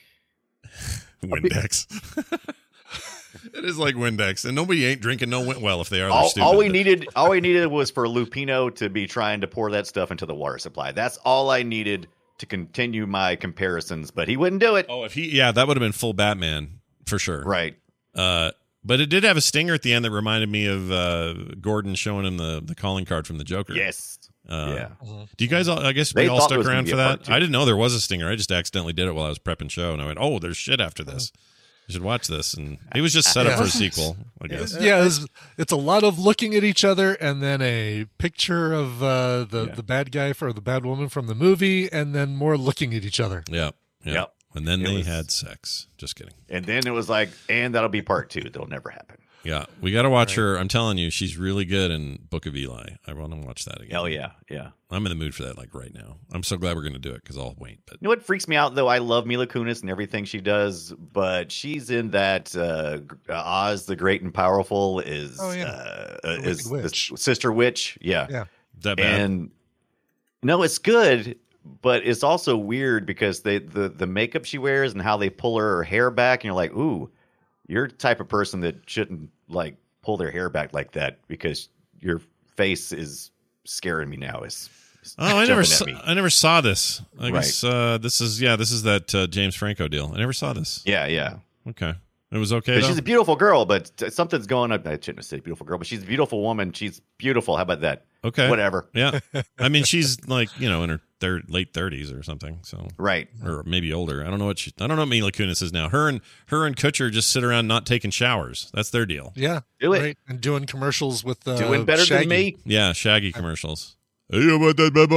Windex. It is like Windex, and nobody ain't drinking no Well, if they are, they're stupid. All we needed was for Lupino to be trying to pour that stuff into the water supply. That's all I needed to continue my comparisons, but he wouldn't do it. Oh, that would have been full Batman for sure. Right. But it did have a stinger at the end that reminded me of Gordon showing him the calling card from the Joker. Yes. Do you guys all? I guess we They all thought it stuck was gonna around be for a part that. two. I didn't know there was a stinger. I just accidentally did it while I was prepping show, and I went, "Oh, there's shit after this. I should watch this." And it was just set up for a sequel, I guess. Yeah, it's a lot of looking at each other, and then a picture of the bad guy or the bad woman from the movie, and then more looking at each other. Yeah. Yep. And then It they was- had sex. Just kidding. And then it was like, and that'll be part 2. That'll never happen. Yeah, we got to watch her. I'm telling you, she's really good in Book of Eli. I want to watch that again. Hell yeah. Yeah. I'm in the mood for that like right now. I'm so glad we're going to do it because I'll wait. But You know what freaks me out though? I love Mila Kunis and everything she does, but she's in that Oz the Great and Powerful is is Wicked Witch. the Sister Witch. Yeah. Yeah. is that bad? And no, it's good, but it's also weird because the makeup she wears and how they pull her hair back, and you're like, ooh, you're the type of person that shouldn't like pull their hair back like that because your face is scaring me now. It's I jumping at me. never saw this. I Right. guess this is that James Franco deal. I never saw this. Yeah. Okay, it was okay. But Though? she's a beautiful girl, but something's going on. I shouldn't have said beautiful girl, but she's a beautiful woman. She's beautiful. How about that? Okay, Whatever. Yeah, I mean she's like in her late 30s or something. So Right. or maybe older. I don't know what Mila Kunis is now. Her and Kutcher just sit around not taking showers. That's their deal. Yeah, Do it. right. And doing commercials with Doing better Shaggy. than me. Yeah, Shaggy commercials. I love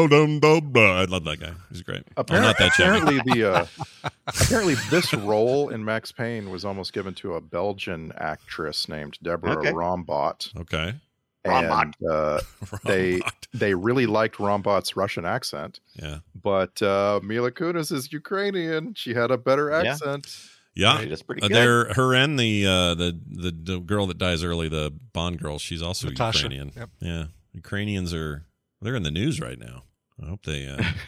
that guy. He's great. Not that Shaggy. Apparently this role in Max Payne was almost given to a Belgian actress named Deborah Okay. Rombot. Okay. And they Rombot. they really liked Rombot's Russian accent, Yeah. but Mila Kunis is Ukrainian. She had a better Yeah. accent. Yeah. Right, that's pretty good. Her and the girl that dies early, the Bond girl, she's also Natasha. Ukrainian. Yep. Yeah. Ukrainians they're in the news right now. I hope they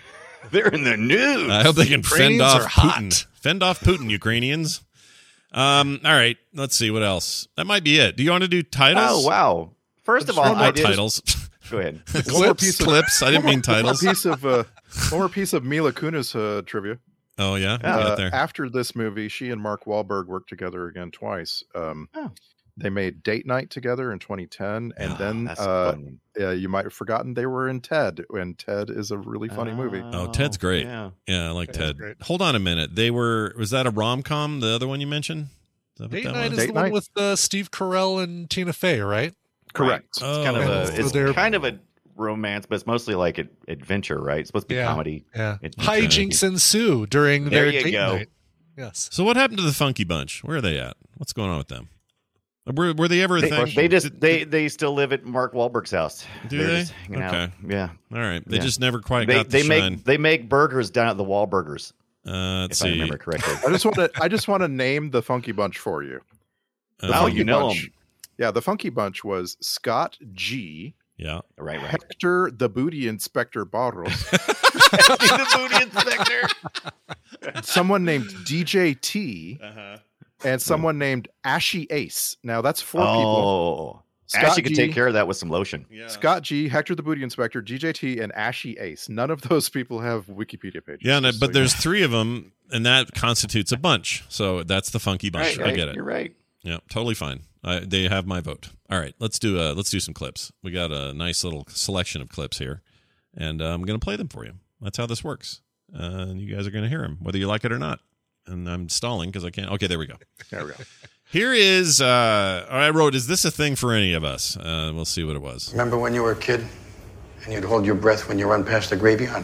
They're in the news. I hope they can fend Ukrainians off are hot. Putin. Fend off Putin, Ukrainians. All right, let's see what else. That might be it. Do you want to do titles? Oh, wow. First of all, One more I did. titles. Go ahead. One more piece of Clips. I didn't mean one more titles. piece of Mila Kunis trivia. Oh yeah, get there. After this movie, she and Mark Wahlberg worked together again twice. They made Date Night together in 2010, and then that's fun. you might have forgotten they were in Ted, and Ted is a really funny movie. Oh, Ted's great. Yeah. Yeah, I like Ted. great. Hold on a minute. Was that a rom-com, the other one you mentioned? Is that what Date that Night was? is Date the one Night? with Steve Carell and Tina Fey, right? Correct. Oh, Kind of okay. it's So they're- kind of a romance, but it's mostly like adventure, right? It's supposed to be comedy. Yeah. It's- Hijinks ensue during There their you date go. night. Yes. So what happened to the Funky Bunch? Where are they at? What's going on with them? Were they ever a thing? They still live at Mark Wahlberg's house. Do They're they? just hanging out. Okay. Yeah. All right. They Yeah. just never quite They got the shine. make burgers down at the Wahlburgers, Let's if I see. remember correctly. I just want to name the Funky Bunch for you. The Oh, Funky you know Bunch. them. Yeah, the Funky Bunch was Scott G, Yeah. Right. Hector the Booty Inspector Barros, The booty inspector. someone named DJ T, Uh-huh. and someone named Ashy Ace. Now that's four people. Oh, Scott Ashley could G, take care of that with some lotion. Yeah. Scott G, Hector the Booty Inspector, DJ T, and Ashy Ace. None of those people have Wikipedia pages. Yeah, just so but you there's know. 3 of them, and that constitutes a bunch. So that's the Funky Bunch. Right, I get it. You're right. Yeah, totally fine. They have my vote. All right, let's do some clips. We got a nice little selection of clips here, and I'm going to play them for you. That's how this works. And you guys are going to hear them, whether you like it or not. And I'm stalling because I can't. Okay, there we go. There we go. Here is. I wrote, "Is this a thing for any of us?" We'll see what it was. Remember when you were a kid and you'd hold your breath when you run past the graveyard?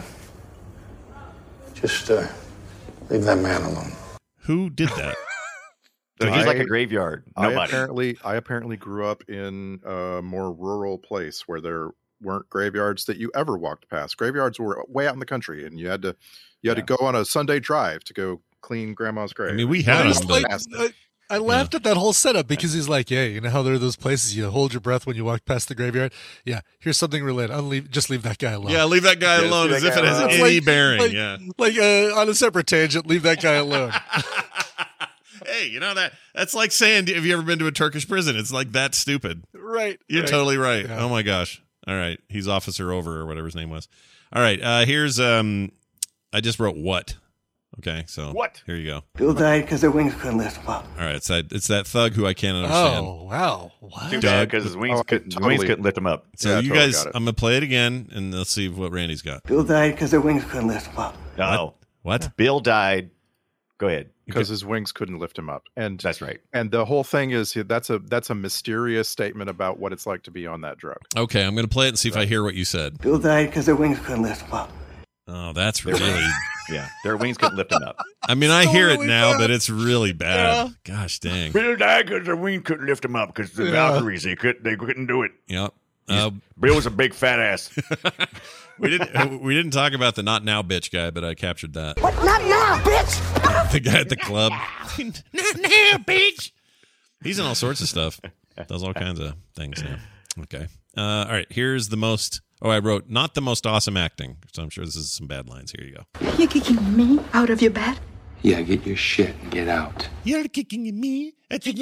Just leave that man alone. Who did that? So he's like a graveyard. Nobody. I apparently grew up in a more rural place where there weren't graveyards that you ever walked past. Graveyards were way out in the country, and you had to go on a Sunday drive to go clean grandma's grave. I mean, we had I, them, was but like, I laughed at that whole setup because he's like, yeah, you know how there are those places you hold your breath when you walk past the graveyard? Yeah, here's something related. Just leave that guy alone. yeah, leave that guy Yes, alone leave as that if it guy has alone. any bearing. Yeah. Like on a separate tangent, leave that guy alone. Hey, you know that's like saying, have you ever been to a Turkish prison? It's like that stupid. Right. You're right. totally right. Yeah. Oh my gosh. All right. He's Officer Over or whatever his name was. All right. Here's I just wrote what. Okay, so What? Here you go. Bill died because their wings couldn't lift him up. All right, it's that thug who I can't understand. Oh, wow. What? Too Doug. bad because his wings, wings couldn't lift him up. So Yeah, you totally guys, got it. I'm gonna play it again, and let's see what Randy's got. Bill died because their wings couldn't lift him up. No. What? Bill died. Go ahead. because his wings couldn't lift him up. And That's right. And the whole thing is that's a mysterious statement about what it's like to be on that drug. Okay, I'm gonna play it and see if I hear what you said. Bill died because their wings couldn't lift him up. Oh, that's really. Yeah, their wings couldn't lift him up. I mean, I hear it Totally now, bad. but it's really bad. Gosh dang. Bill died because their wings couldn't lift him up because the Valkyries they couldn't do it. Yep. Bill was a big fat ass. We didn't talk about the not now bitch guy, but I captured that. What? Not now, bitch! The guy at the club. Not now, bitch. He's in all sorts of stuff. Does all kinds of things now. Okay. All right. Here's the most. Oh, I wrote not the most awesome acting. So I'm sure this is some bad lines. Here you go. You're kicking me out of your bed? Yeah, get your shit and get out. You're kicking me.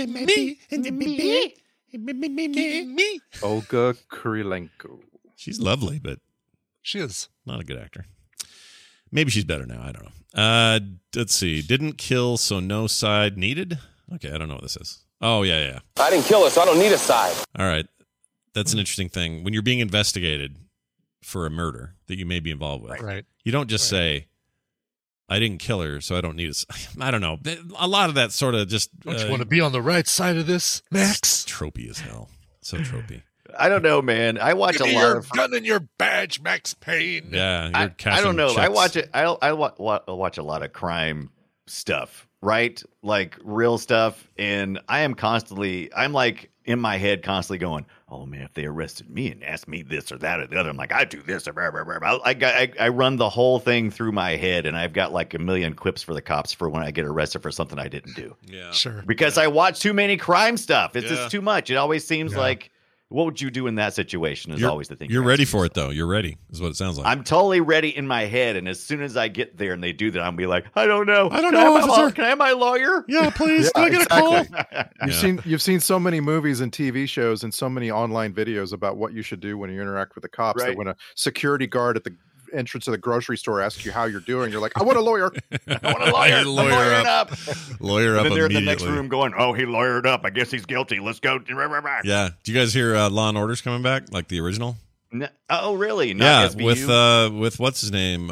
Me. Olga Kurilenko. She's lovely, but She is. not a good actor. Maybe she's better now. I don't know. Let's see. Didn't kill, so no side needed. Okay, I don't know what this is. Oh, yeah. I didn't kill her, so I don't need a side. All right. That's an interesting thing. When you're being investigated for a murder that you may be involved with, Right. you don't just say, I didn't kill her, so I don't need a... I don't know. A lot of that sort of just... Don't you want to be on the right side of this, Max? Tropey as hell. So tropey. I don't know, man. I watch Give a me lot your of. gun and your badge, Max Payne. Yeah, you're I cashing don't know. I checks. watch it. I watch a lot of crime stuff, right? Like real stuff, and I'm like in my head constantly going, "Oh man, if they arrested me and asked me this or that or the other, I'm like, I do this or blah, blah, blah." I run the whole thing through my head, and I've got like a million quips for the cops for when I get arrested for something I didn't do. Yeah. Sure. Because I watch too many crime stuff. It's Yeah. just too much. It always seems like What would you do in that situation is always the thing. You're ready for it, though. You're ready, is what it sounds like. I'm totally ready in my head, and as soon as I get there and they do that, I'm be like, I don't know. I don't know, officer. Can I have my lawyer? Yeah, please. Can I get a call? You've seen so many movies and TV shows and so many online videos about what you should do when you interact with the cops. That when a security guard at the entrance of the grocery store asks you how you're doing, you're like, I want a lawyer. I want a lawyer. Lawyer up. Lawyer up. And then they're in immediately. the next room going, oh, he lawyered up. I guess he's guilty. Let's go. Yeah. Do you guys hear Law and Order's coming back, like the original? No, oh, really? Not SVU? with what's his name,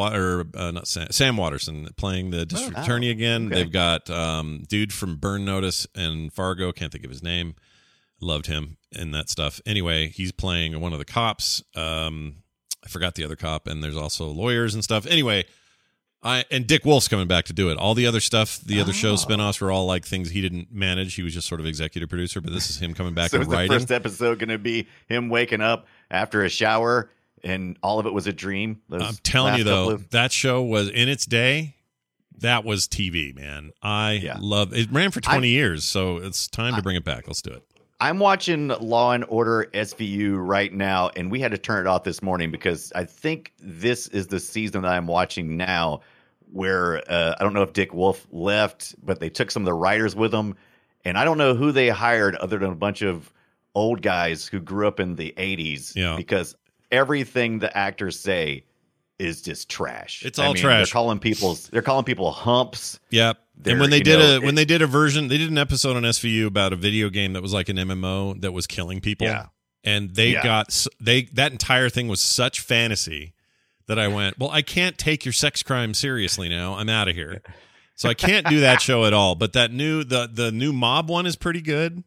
Sam Watterson playing the district attorney again. Okay. They've got dude from Burn Notice and Fargo. Can't think of his name. Loved him in that stuff. Anyway, he's playing one of the cops. I forgot the other cop, and there's also lawyers and stuff. Anyway, and Dick Wolf's coming back to do it. All the other stuff, the other show spinoffs were all like things he didn't manage. He was just sort of executive producer, but this is him coming back so and is the writing. first episode going to be him waking up after a shower and all of it was a dream? I'm telling you, though, that show was, in its day, that was TV, man. I love it. It ran for 20 years, so it's time to bring it back. Let's do it. I'm watching Law and Order SVU right now, and we had to turn it off this morning because I think this is the season that I'm watching now where I don't know if Dick Wolf left, but they took some of the writers with them, and I don't know who they hired other than a bunch of old guys who grew up in the 80s because everything the actors say is just trash. It's all trash. They're calling people humps. Yep. And when they did a version, they did an episode on SVU about a video game that was like an MMO that was killing people. Yeah. And that entire thing was such fantasy that I went, well, I can't take your sex crime seriously now. I'm out of here. So I can't do that show at all. But that the new Mob one is pretty good.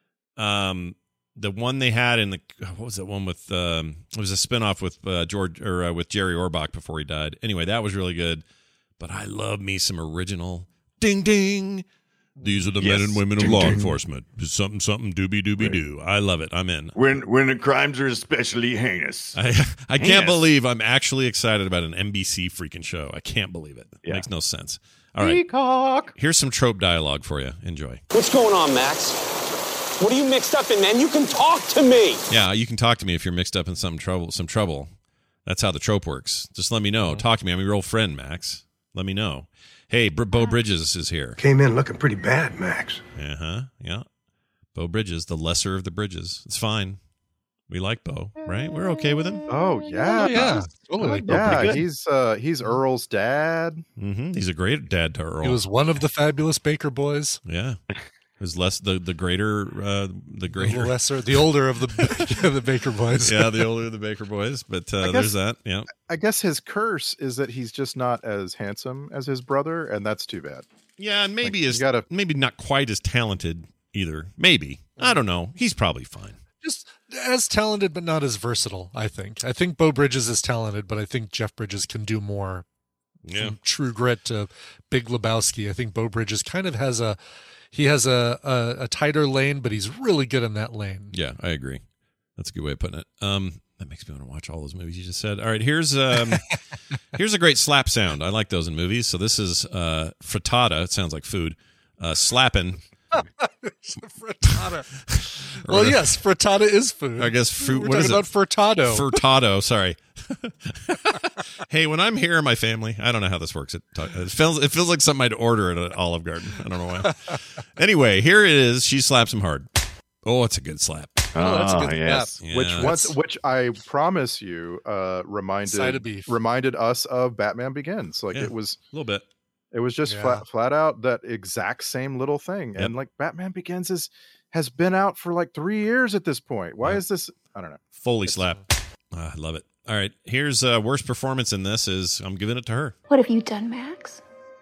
The one they had in what was that one with? It was a spinoff with with Jerry Orbach before he died. Anyway, that was really good. But I love me some original. Ding ding. These are the men and women of law enforcement. Something doobie doo. I love it. I'm in. When the crimes are especially heinous. I can't believe I'm actually excited about an NBC freaking show. I can't believe it. It makes no sense. All right. Peacock. Here's some trope dialogue for you. Enjoy. What's going on, Max? What are you mixed up in, man? You can talk to me. Yeah, you can talk to me if you're mixed up in some trouble. That's how the trope works. Just let me know. Talk to me. I'm your old friend, Max. Let me know. Hey, Beau Bridges is here. Came in looking pretty bad, Max. Yeah. Beau Bridges, the lesser of the Bridges. It's fine. We like Beau, right? We're okay with him. Oh yeah, Totally. He's Earl's dad. Mm-hmm. He's a great dad to Earl. He was one of the fabulous Baker boys. Yeah. Who's less the lesser, the older of the Baker boys. Yeah, the older of the Baker boys. But there's that. Yeah. I guess his curse is that he's just not as handsome as his brother, and that's too bad. Yeah, and maybe maybe not quite as talented either. Maybe. I don't know. He's probably fine. Just as talented, but not as versatile, I think. I think Beau Bridges is talented, but I think Jeff Bridges can do more. Yeah. From True Grit to Big Lebowski. I think Beau Bridges kind of has a tighter lane, but he's really good in that lane. Yeah, I agree. That's a good way of putting it. That makes me want to watch all those movies you just said. All right, here's a great slap sound. I like those in movies. So this is frittata. It sounds like food. Slapping. Frittata. Well, yes, frittata is food. I guess fruit. We're what is talking about furtado. Furtado. Sorry. Hey, when I'm here in my family, I don't know how this works. It feels like something I'd order at an Olive Garden. I don't know why. Anyway, here it is. She slaps him hard. Oh, it's a good slap. Oh, that's a good yes. Yeah. Which I promise you reminded us of Batman Begins. Like it was a little bit. It was just flat out that exact same little thing. And like Batman Begins has been out for like 3 years at this point. Why is this? I don't know. Foley slap. I love it. All right. Here's worst performance in this is I'm giving it to her. What have you done, Max?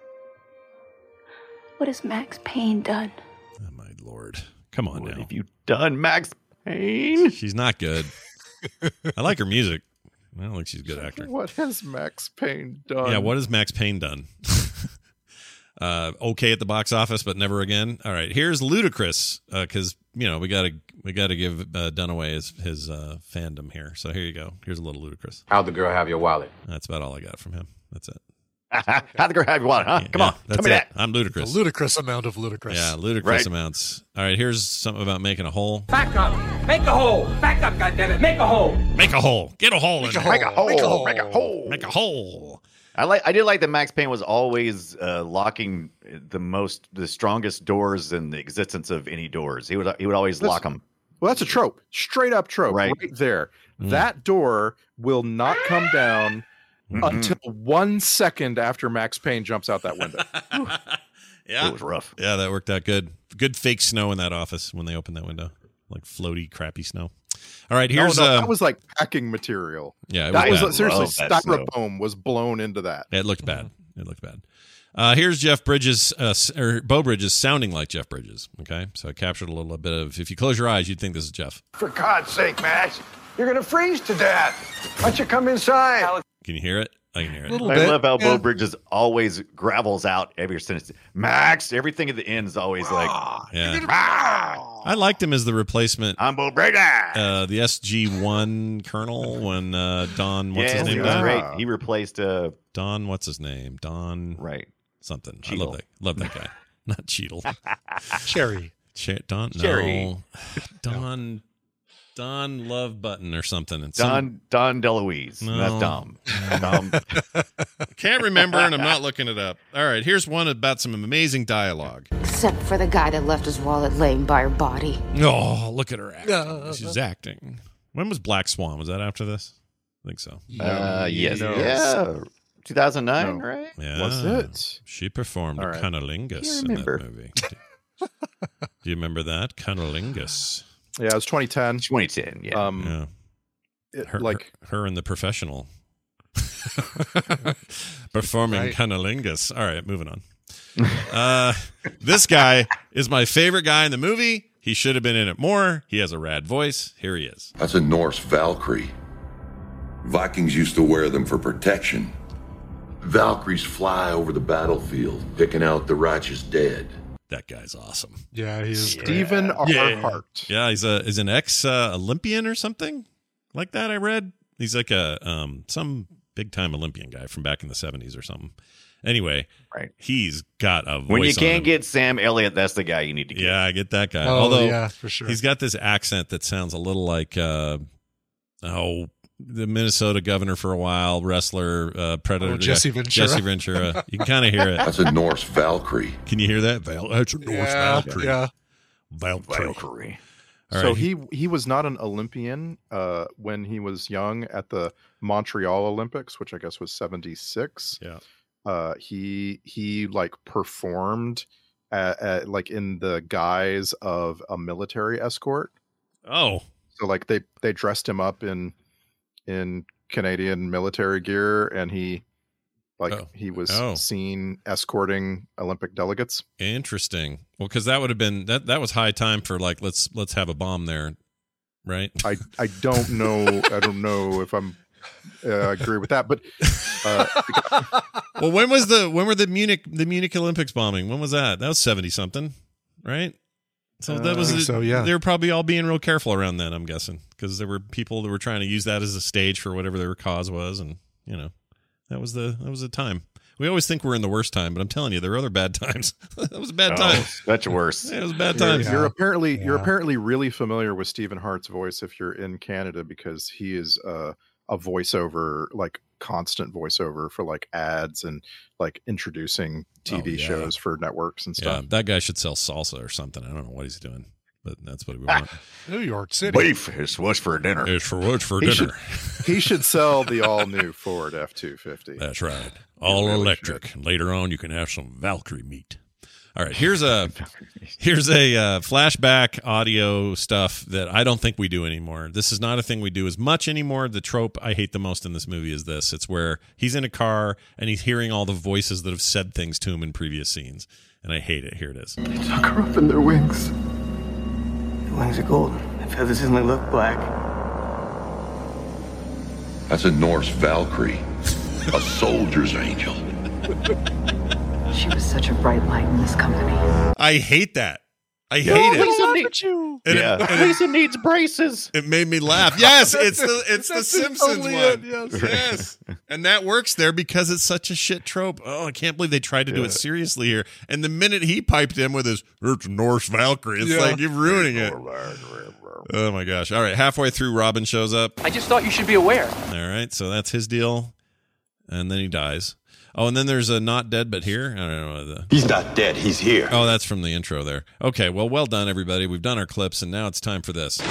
What has Max Payne done? Oh, my Lord. Come on now. What have you done, Max Payne? She's not good. I like her music. I don't think she's a good actor. What has Max Payne done? Yeah, what has Max Payne done? Okay at the box office, but never again. All right, here's Ludacris, because we gotta give Dunaway his fandom here. So here you go. Here's a little Ludacris. How'd the girl have your wallet? That's about all I got from him. That's it. How to grab you want, huh? Come on, that's come here. I'm ludicrous. A ludicrous amount of ludicrous. Yeah, ludicrous amounts. All right, here's something about making a hole. Back up. Make a hole. Back up, goddammit. Make a hole. Make a hole. Get a hole in there. Make a hole. Make a hole. Make a hole. I did like that Max Payne was always locking the strongest doors in the existence of any doors. He would always lock them. Well, that's a trope. Straight up trope. Right there. That door will not come down until 1 second after Max Payne jumps out that window. Yeah. It was rough. Yeah, that worked out good. Good fake snow in that office when they opened that window. Like floaty, crappy snow. All right, here's that was like packing material. Yeah, that was seriously styrofoam was blown into that. It looked bad. Here's Jeff Bridges, or Beau Bridges, sounding like Jeff Bridges. Okay, so I captured a little bit of. If you close your eyes, you'd think this is Jeff. For God's sake, Max, you're gonna freeze to death. Why don't you come inside? Can you hear it? I can hear it. I love how Beau Bridges always gravels out every sentence. Max, everything at the end is always like, I liked him as the replacement. I'm Beau Bridges. The SG-1 Colonel when Don, what's his name? He was great. He replaced Don, what's his name? Don, right? Something. Cheadle. I love that guy. Not Cheadle. Cherry. Cherry. Don Love Button or something. And Don DeLuise. No. That's Dom. Can't remember, and I'm not looking it up. All right, here's one about some amazing dialogue. Except for the guy that left his wallet laying by her body. Oh, look at her acting. She's acting. When was Black Swan? Was that after this? I think so. Yes. Yeah. 2009, right? Yeah. Was it? She performed Cunnilingus in that movie. Do you remember that? Cunnilingus. Yeah, it was 2010. 2010, yeah. Her in The Professional. Performing Cunnilingus. All right, moving on. This guy is my favorite guy in the movie. He should have been in it more. He has a rad voice. Here he is. That's a Norse Valkyrie. Vikings used to wear them for protection. Valkyries fly over the battlefield, picking out the righteous dead. That guy's awesome. Yeah, he's Stephen R. Hart. Yeah, he's an ex Olympian or something like that. I read he's like a some big time Olympian guy from back in the 70s or something. Anyway, he's got a voice. When you can't get Sam Elliott, that's the guy you need to get. Yeah, I get that guy. Oh, although yeah, for sure. He's got this accent that sounds a little like the Minnesota governor for a while, wrestler, Predator. Jesse Ventura. Jesse Ventura. You can kind of hear it. That's a Norse Valkyrie. Can you hear that? That's a Norse Valkyrie. Yeah. Valkyrie. So he was not an Olympian when he was young at the Montreal Olympics, which I guess was 76. Yeah. He like performed like in the guise of a military escort. Oh. So like they dressed him up in Canadian military gear, and he was seen escorting Olympic delegates. Interesting. Well, because that would have been that was high time for like let's have a bomb there, right? I don't know. I don't know if I'm agree with that, but well, when were the Munich Olympics bombing? When was that? That was 70 something, right? So that was yeah. They were probably all being real careful around then, I'm guessing, because there were people that were trying to use that as a stage for whatever their cause was, and that was the time. We always think we're in the worst time, but I'm telling you, there were other bad times. That was a bad time. That's worse. Yeah, it was a bad time. You're apparently really familiar with Stephen Hart's voice if you're in Canada, because he is a voiceover, like constant voiceover for like ads and like introducing TV shows for networks and stuff. Yeah, that guy should sell salsa or something. I don't know what he's doing, but that's what we want. New York City. Beef is what's for dinner. It's for what's for dinner. He should sell the all new Ford F-250. That's right. All electric. Later on, you can have some Valkyrie meat. All right, here's a flashback audio stuff that I don't think we do anymore. This is not a thing we do as much anymore. The trope I hate the most in this movie is this. It's where he's in a car and he's hearing all the voices that have said things to him in previous scenes, and I hate it. Here it is. They tuck her up in their wings. The wings are golden. The feathers only look black. That's a Norse Valkyrie, a soldier's angel. She was such a bright light in this company. I hate that. I hate it. Lisa needs braces. It made me laugh. Yes, it's the Simpsons one. Yes. And that works there because it's such a shit trope. Oh, I can't believe they tried to do it seriously here. And the minute he piped in with his "It's Norse Valkyrie," it's like you're ruining it. Oh my gosh. All right, halfway through, Robin shows up. I just thought you should be aware. All right, so that's his deal. And then he dies. Oh, and then there's a not dead but here. I don't know. He's not dead. He's here. Oh, that's from the intro there. Okay, well done, everybody. We've done our clips, and now it's time for this.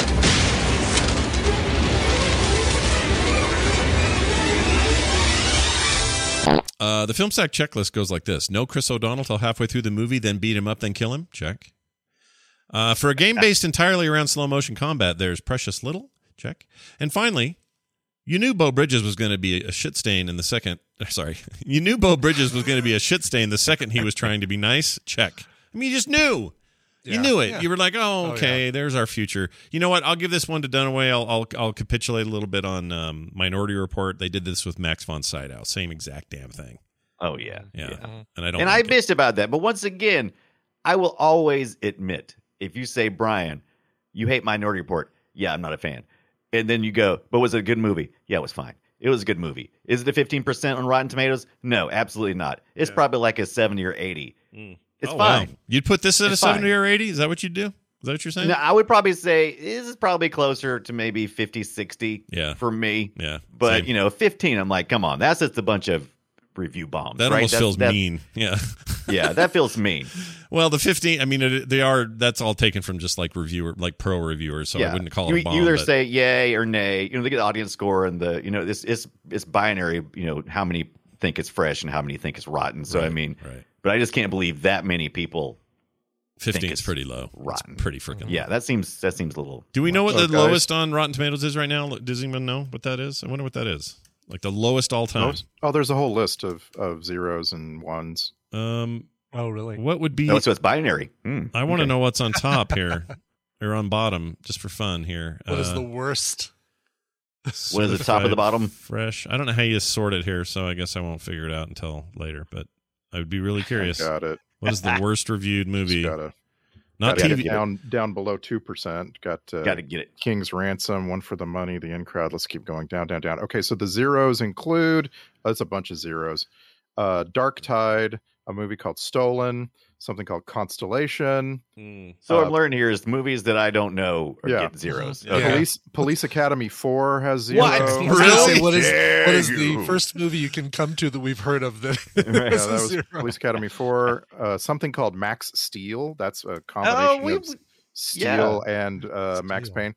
The Film Sack checklist goes like this. No Chris O'Donnell till halfway through the movie, then beat him up, then kill him. Check. For a game based entirely around slow motion combat, there's precious little. Check. And finally, you knew Beau Bridges was going to be a shit stain in the second. Sorry. You knew Beau Bridges was going to be a shit stain the second he was trying to be nice. Check. I mean, you just knew. You knew it. Yeah. You were like, oh, okay, there's our future. You know what? I'll give this one to Dunaway. I'll capitulate a little bit on Minority Report. They did this with Max von Sydow. Same exact damn thing. Oh, yeah. Yeah. And I don't. And I missed about that. But once again, I will always admit, if you say, Brian, you hate Minority Report. Yeah, I'm not a fan. And then you go, but was it a good movie? Yeah, it was fine. It was a good movie. Is it a 15% on Rotten Tomatoes? No, absolutely not. It's probably like a 70 or 80. It's fine. Wow. You'd put this at a 70 or 80? Is that what you'd do? Is that what you're saying? No, I would probably say this is probably closer to maybe 50, 60 for me. Yeah. But, 15, I'm like, come on. That's just a bunch of review bombs. That almost feels mean. Yeah. Yeah, that feels mean. Well, the 15, I mean, that's all taken from just like pro reviewers, so I wouldn't call it a bomb. You either say yay or nay. They get the audience score and it's binary, how many think it's fresh and how many think it's rotten. So, but I just can't believe that many people 15 is pretty low. Rotten. It's pretty freaking low. Yeah, that seems a little. Do we know what the lowest on Rotten Tomatoes is right now? Does anyone know what that is? I wonder what that is. Like the lowest all time. Oh, there's a whole list of zeros and ones. Oh, really? What would be? No, so it's binary. I want to know what's on top here, or on bottom, just for fun here. What is the worst? What is the top of the bottom? Fresh. I don't know how you sort it here, so I guess I won't figure it out until later. But I would be really curious. Got it. What is the worst reviewed movie? Not TV. Down below 2%. Got to get it. King's Ransom, One for the Money, The In Crowd. Let's keep going down. Okay, so the zeros include. That's a bunch of zeros. Dark Tide, a movie called Stolen, something called Constellation. So I'm learning here is movies that I don't know get zeros. Okay. Police Academy 4 has zero. What? Really? What is the first movie you can come to that we've heard of that? That was Police Academy 4. Something called Max Steel. That's a combination of Steel and Max Payne.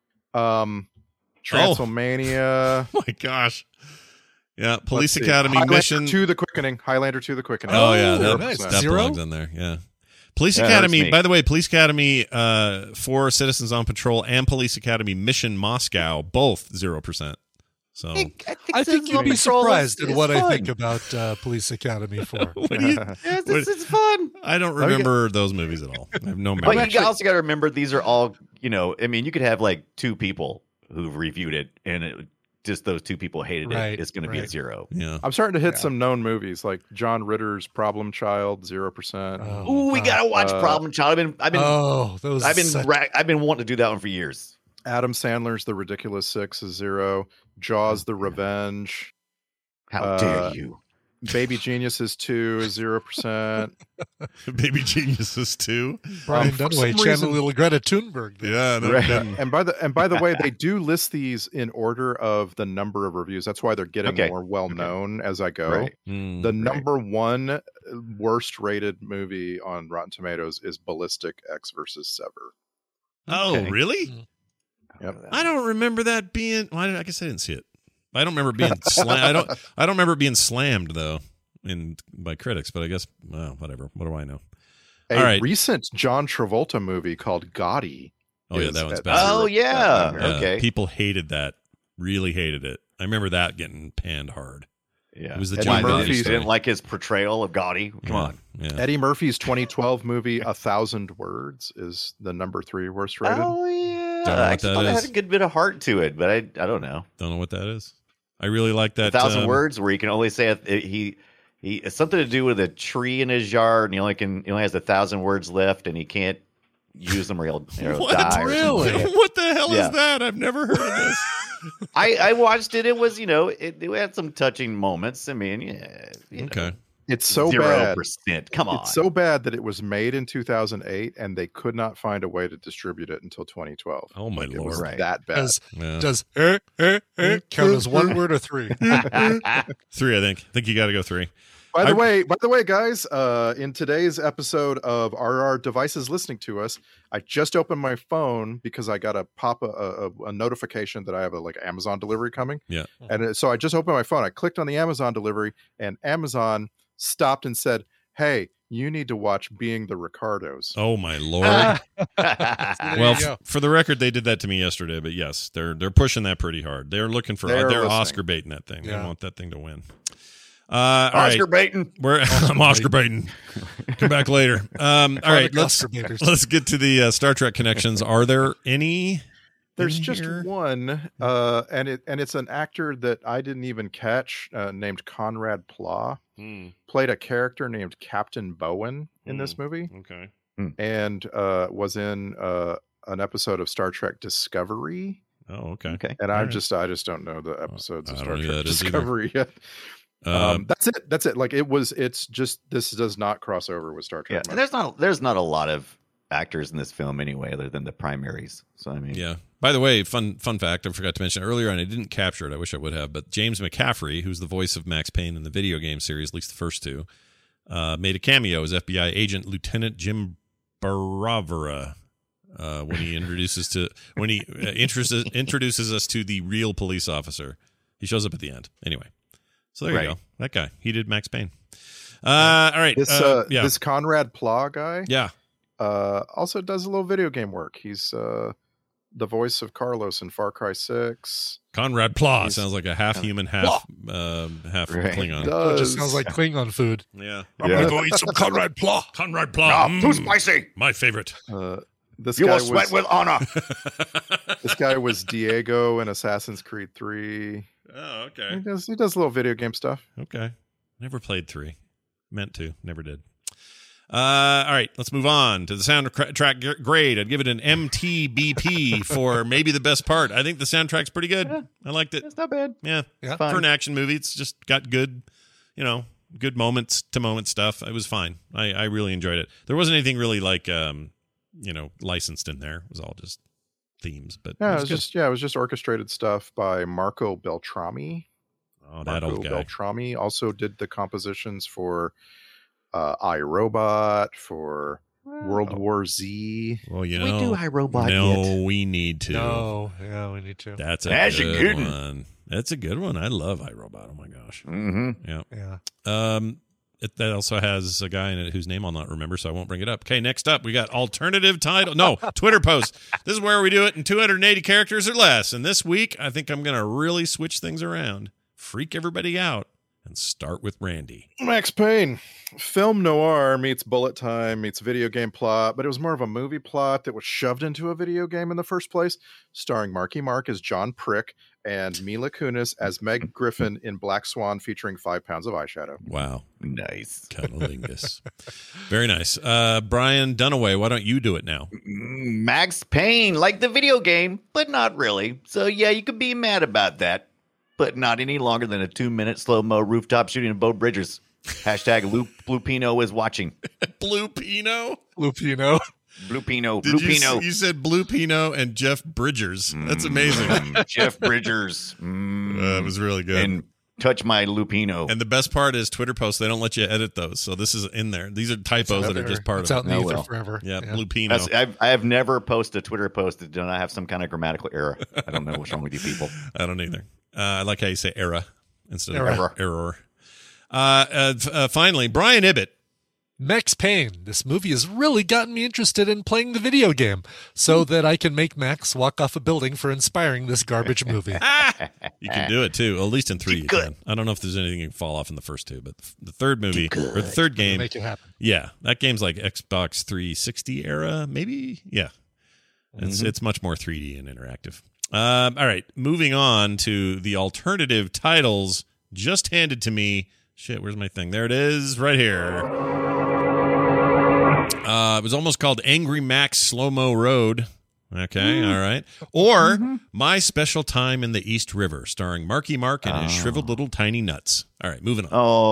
Transylvania. Oh my gosh. Yeah, Police Academy Highlander Mission 2: The Quickening. Highlander 2: The Quickening. Oh yeah, nice. that belongs in there. Yeah. Police Academy, by the way, Police Academy 4 Citizens on Patrol and Police Academy Mission Moscow, both 0%. So I think you'd be surprised at what I think about Police Academy 4. It's fun. I don't remember those movies at all. I have no memory. But you also got to remember these are all, you could have like two people who've reviewed it and just those two people hated it. It's going to be a 0. Yeah. I'm starting to hit some known movies like John Ritter's Problem Child, 0%. Ooh, we got to watch Problem Child. I've been wanting to do that one for years. Adam Sandler's The Ridiculous Six is 0. Jaws: The Revenge. How dare you? Baby Geniuses 2 is 0%. Baby Geniuses 2. Brian Dunaway channeling little Greta Thunberg. Yeah, no kidding. And by the way, they do list these in order of the number of reviews. That's why they're getting more well known as I go. Right. The number one worst rated movie on Rotten Tomatoes is Ballistic X versus Sever. Oh, really? Yep. I don't remember that being. Well, I guess I didn't see it. I don't remember being slammed. I don't remember being slammed though by critics. But I guess whatever. What do I know? All right. Recent John Travolta movie called Gotti. Oh yeah, that one's bad. Oh yeah. Okay. People hated that. Really hated it. I remember that getting panned hard. Yeah. It was the Eddie John Murphy Gotti didn't like his portrayal of Gotti. Come on. Yeah. Eddie Murphy's 2012 movie 1,000 Words is the number 3 worst rated. Oh yeah. Don't know I what that thought it is. had a good bit of heart to it, but I don't know. Don't know what that is. I really like that 1,000 Words where he can only say he it's something to do with a tree in his yard, and he only has 1,000 words left, and he can't use them or he'll What? die. Or Really? something. What the hell Yeah. is that? I've never heard of this. I watched it. It was, it had some touching moments. I mean, yeah. Okay. It's so bad. 0%. Come on. It's so bad that it was made in 2008 and they could not find a way to distribute it until 2012. Oh my It was lord. that bad. Does count as one word or three? 3, I think. I think you got to go 3. By the way, guys, in today's episode of RR Devices Listening to Us, I just opened my phone because I got a notification that I have a Amazon delivery coming. Yeah. And so I just opened my phone. I clicked on the Amazon delivery, and Amazon stopped and said, "Hey, you need to watch Being the Ricardos." Oh my lord. Well, for the record, they did that to me yesterday, but yes, they're pushing that pretty hard. They're looking for they're listening. Oscar baiting that thing. Yeah. They want that thing to win. Oscar baiting. I'm Oscar baiting. Come back later. All right, let's get to the Star Trek connections. Are there any? There's in just here? one, and it's an actor that I didn't even catch, named Conrad Pla. Played a character named Captain Bowen in this movie. Okay. And was in an episode of Star Trek Discovery. Oh, okay. And All I right. just don't know the episodes of I Star don't know who Trek that is either. Discovery yet. That's it. Like it's just this does not cross over with Star Trek. Yeah, and there's not a lot of actors in this film anyway, other than the primaries. So I mean, Yeah. By the way, fun fact, I forgot to mention earlier, and I didn't capture it. I wish I would have. But James McCaffrey, who's the voice of Max Payne in the video game series, at least the first 2, made a cameo as FBI agent Lieutenant Jim Baravera when he introduces us to the real police officer. He shows up at the end. Anyway, so there you go. That guy. He did Max Payne. All right. This Conrad Pla guy. Yeah. Also does a little video game work. He's the voice of Carlos in Far Cry 6. Conrad Pla sounds like a half human, half Klingon. It just sounds like Klingon food. Yeah. I'm gonna go eat some Conrad Pla. Conrad Pla. too spicy. My favorite. This You guy will sweat with honor. This guy was Diego in Assassin's Creed 3. Oh, okay. He does little video game stuff. Okay. Never played 3. Meant to. Never did. All right, let's move on to the soundtrack grade. I'd give it an MTBP for maybe the best part. I think the soundtrack's pretty good. Yeah. I liked it. It's not bad. Yeah. It's For an action movie, it's just got good, good moments to moment stuff. It was fine. I really enjoyed it. There wasn't anything really like, licensed in there. It was all just themes. But Yeah, it was it was just orchestrated stuff by Marco Beltrami. Oh, that old guy. Beltrami also did the compositions for iRobot, for World War Z. Well, we do iRobot yet. We need to. No, yeah, we need to. That's a good one. That's a good one. I love iRobot. Oh my gosh. Mm-hmm. Yeah. That also has a guy in it whose name I'll not remember, so I won't bring it up. Okay, next up, we got alternative title. No, Twitter post. This is where we do it in 280 characters or less. And this week, I think I'm going to really switch things around, freak everybody out, and start with Randy. Max Payne. Film noir meets bullet time meets video game plot, but it was more of a movie plot that was shoved into a video game in the first place, starring Marky Mark as John Prick and Mila Kunis as Meg Griffin in Black Swan, featuring 5 pounds of eyeshadow. Wow. Nice. Cunnilingus. Very nice. Brian Dunaway, why don't you do it now? Max Payne, like the video game, but not really. So yeah, you could be mad about that, but not any longer than a 2-minute slow-mo rooftop shooting of Bo Bridgers. Hashtag Blue Pino is watching. Blue Pino? Blue Pino. Blue Pino. Did Blue you, Pino. You said Blue Pino and Jeff Bridgers. That's amazing. Jeff Bridgers. It was really good. And touch my Lupino. And the best part is Twitter posts, they don't let you edit those. So this is in there. These are typos that are just part it's of out it. in the ether forever. Yeah, Blue Pino. I have never posted a Twitter post that did not have some kind of grammatical error. I don't know what's wrong with you people. I don't either. I like how you say era instead Error. of error. Finally, Brian Ibbett. Max Payne. This movie has really gotten me interested in playing the video game so that I can make Max walk off a building for inspiring this garbage movie. You can do it too, at least in 3 you can. I don't know if there's anything you can fall off in the first 2, but the third movie or the third game, Make it happen. Yeah, that game's like Xbox 360 era, maybe. Yeah, it's much more 3D and interactive. All right, moving on to the alternative titles just handed to me. Shit, where's my thing? There it is, right here. It was almost called Angry Max Slow-Mo Road. Okay, all right. Or My Special Time in the East River, starring Marky Mark and his shriveled little tiny nuts. All right, moving on.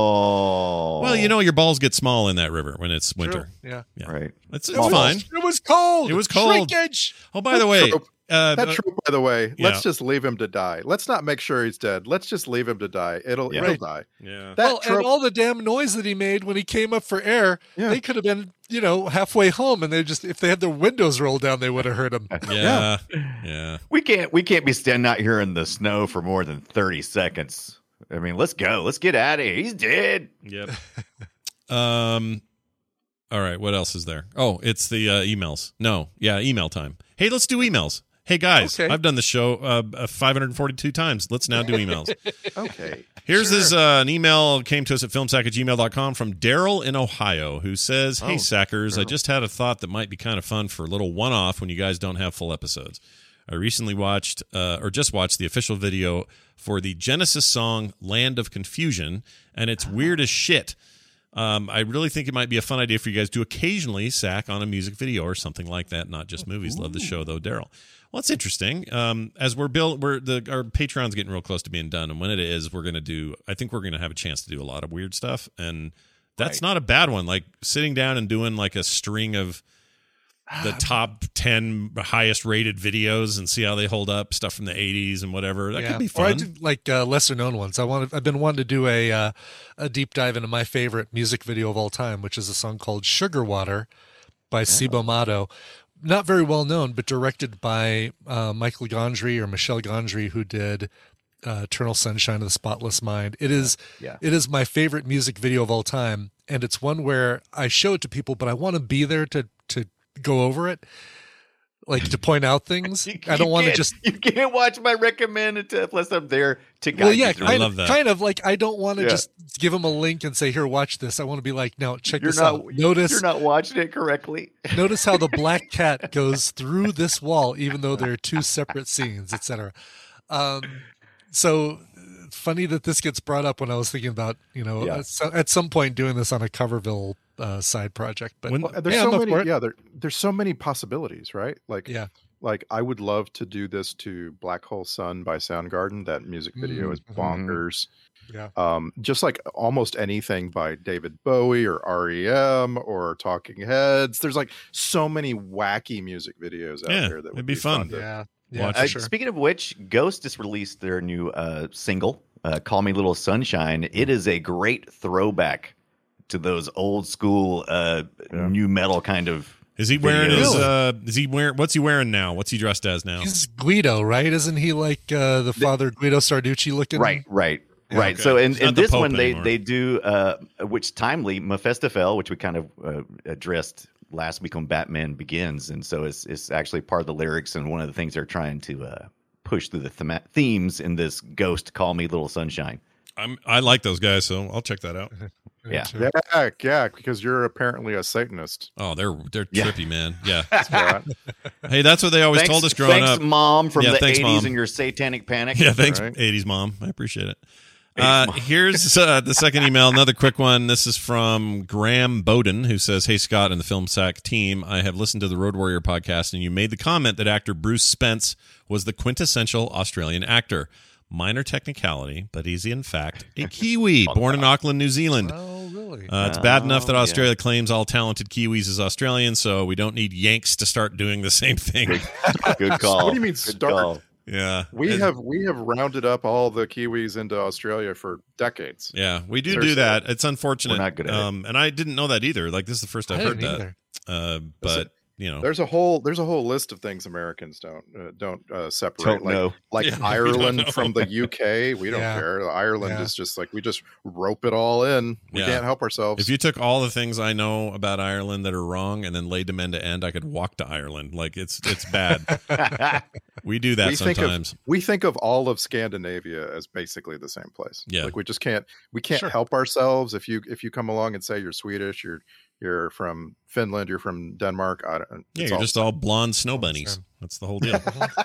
Oh. Well, your balls get small in that river when it's winter. True. Yeah. Right. It's fine. It was cold. It was cold. Shrinkage. Oh, by the way. That trope, by the way, yeah. let's just leave him to die. Let's not make sure he's dead. Let's just leave him to die. It'll die. Yeah. And all the damn noise that he made when he came up for air, they could have been, halfway home, and if they had their windows rolled down, they would have heard him. Yeah. We can't be standing out here in the snow for more than 30 seconds. I mean, let's go. Let's get out of here. He's dead. Yep. All right. What else is there? Oh, it's the emails. No. Yeah. Email time. Hey, let's do emails. Hey, guys, I've done the show 542 times. Let's now do emails. Okay. Here's an email came to us at filmsack@gmail.com from Daryl in Ohio, who says, Hey, Sackers, I just had a thought that might be kind of fun for a little one-off when you guys don't have full episodes. I recently watched the official video for the Genesis song Land of Confusion, and it's weird as shit. I really think it might be a fun idea for you guys to occasionally sack on a music video or something like that, not just movies. Love the show, though, Daryl. Well, it's interesting. As our Patreon's getting real close to being done, and when it is, I think we're going to have a chance to do a lot of weird stuff, and that's not a bad one. Like sitting down and doing like a string of the top 10 highest rated videos and see how they hold up, stuff from the 80s and whatever. That could be fun. Or I do like lesser known ones. I've been wanting to do a deep dive into my favorite music video of all time, which is a song called Sugar Water by Cibo Matto. Not very well known, but directed by Michael Gondry or Michel Gondry, who did Eternal Sunshine of the Spotless Mind. It is my favorite music video of all time, and it's one where I show it to people, but I want to be there to go over it, like to point out things. I don't want to just... You can't watch my recommended unless I'm there to guide you through. I love that. Kind of like I don't want to just give them a link and say, here, watch this. I want to be like, no, check this out. Notice you're not watching it correctly. Notice how the black cat goes through this wall, even though there are two separate scenes, etc. So funny that this gets brought up when I was thinking about, at some point doing this on a Coverville side project. But there's so many possibilities, right? Like I would love to do this to Black Hole Sun by Soundgarden. That music video is bonkers. Yeah. Just like almost anything by David Bowie or REM or Talking Heads. There's like so many wacky music videos out there that would be fun. Watch sure. Speaking of which, Ghost just released their new single, Call Me Little Sunshine. It is a great throwback to those old school new metal kind of. Is he wearing videos. What's he wearing now? What's he dressed as now? He's Guido, right? Isn't he like the father Guido Sarducci looking? Right. Yeah, right. Okay. So in this Pope one, anymore. they do which timely Mephistophel, which we kind of addressed last week on Batman Begins, and so it's actually part of the lyrics and one of the things they're trying to push through the themes in this Ghost Call Me Little Sunshine. I like those guys, so I'll check that out. Yeah, because you're apparently a Satanist. Oh, they're trippy, man. Yeah. Hey, that's what they always told us growing up. Thanks, Mom, from the 80s Mom. and your satanic panic. Yeah, thanks, 80s Mom. I appreciate it. Here's the second email, another quick one. This is from Graham Bowden, who says, Hey, Scott and the Film Sack team, I have listened to the Road Warrior podcast, and you made the comment that actor Bruce Spence was the quintessential Australian actor. Minor technicality, but he's in fact a Kiwi, born in Auckland, New Zealand. Oh, really? It's bad enough that Australia claims all talented Kiwis as Australian, so we don't need Yanks to start doing the same thing. Good call. What do you mean start? Yeah, we have rounded up all the Kiwis into Australia for decades. Yeah, we do that. It's unfortunate. We're not good at it. And I didn't know that either. Like, this is the first I've heard that. But there's a whole list of things Americans don't separate. Like Ireland from the UK. We don't care. Ireland is just like we just rope it all in. We can't help ourselves. If you took all the things I know about Ireland that are wrong and then laid them end to end, I could walk to Ireland. Like it's bad. We do that sometimes. We think of all of Scandinavia as basically the same place. Yeah. Like we just can't help ourselves. If you come along and say you're Swedish, you're from Finland, you're from Denmark. You're just all blonde snow bunnies. That's the whole deal.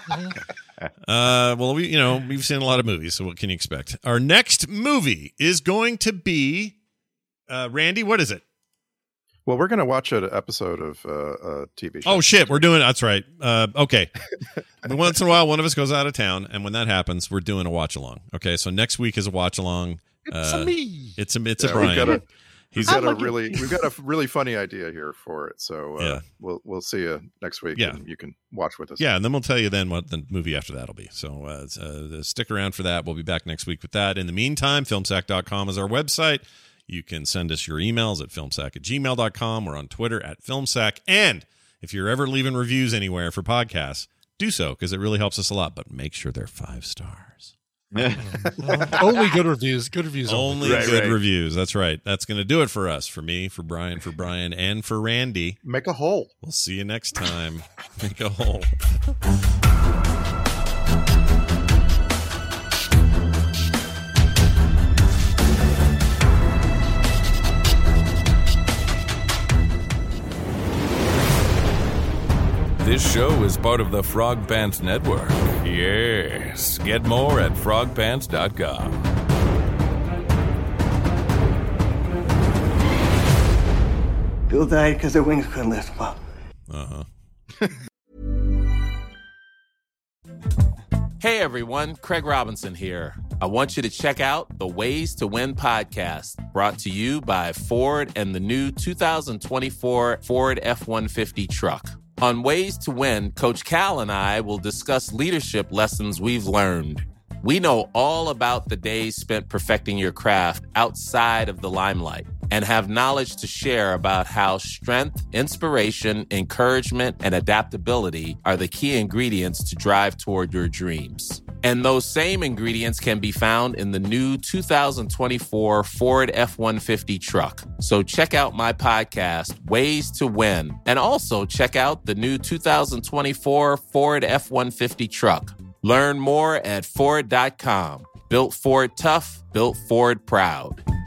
Well, we've seen a lot of movies, so what can you expect? Our next movie is going to be Randy. What is it? Well, we're going to watch an episode of a TV show. Oh, shit. We're doing it. That's right. Okay. Once in a while, one of us goes out of town. And when that happens, we're doing a watch along. Okay. So next week is a watch along. It's a me. It's a Brian. We've got a really funny idea here for it. So we'll see you next week. Yeah. And you can watch with us. Yeah. And then we'll tell you then what the movie after that will be. So stick around for that. We'll be back next week with that. In the meantime, filmsack.com is our website. You can send us your emails at filmsack@gmail.com. We're on Twitter @filmsack. And if you're ever leaving reviews anywhere for podcasts, do so because it really helps us a lot. But make sure they're 5 stars. Only good reviews. Good reviews. Only good reviews. That's right. That's going to do it for us. For me, for Brian, and for Randy. Make a hole. We'll see you next time. Make a hole. This show is part of the Frog Pants Network. Yes. Get more at frogpants.com. Bill died because their wings couldn't lift him up. Hey everyone, Craig Robinson here. I want you to check out the Ways to Win podcast, brought to you by Ford and the new 2024 Ford F-150 truck. On Ways to Win, Coach Cal and I will discuss leadership lessons we've learned. We know all about the days spent perfecting your craft outside of the limelight and have knowledge to share about how strength, inspiration, encouragement, and adaptability are the key ingredients to drive toward your dreams. And those same ingredients can be found in the new 2024 Ford F-150 truck. So check out my podcast, Ways to Win, and also check out the new 2024 Ford F-150 truck. Learn more at Ford.com. Built Ford tough, built Ford proud.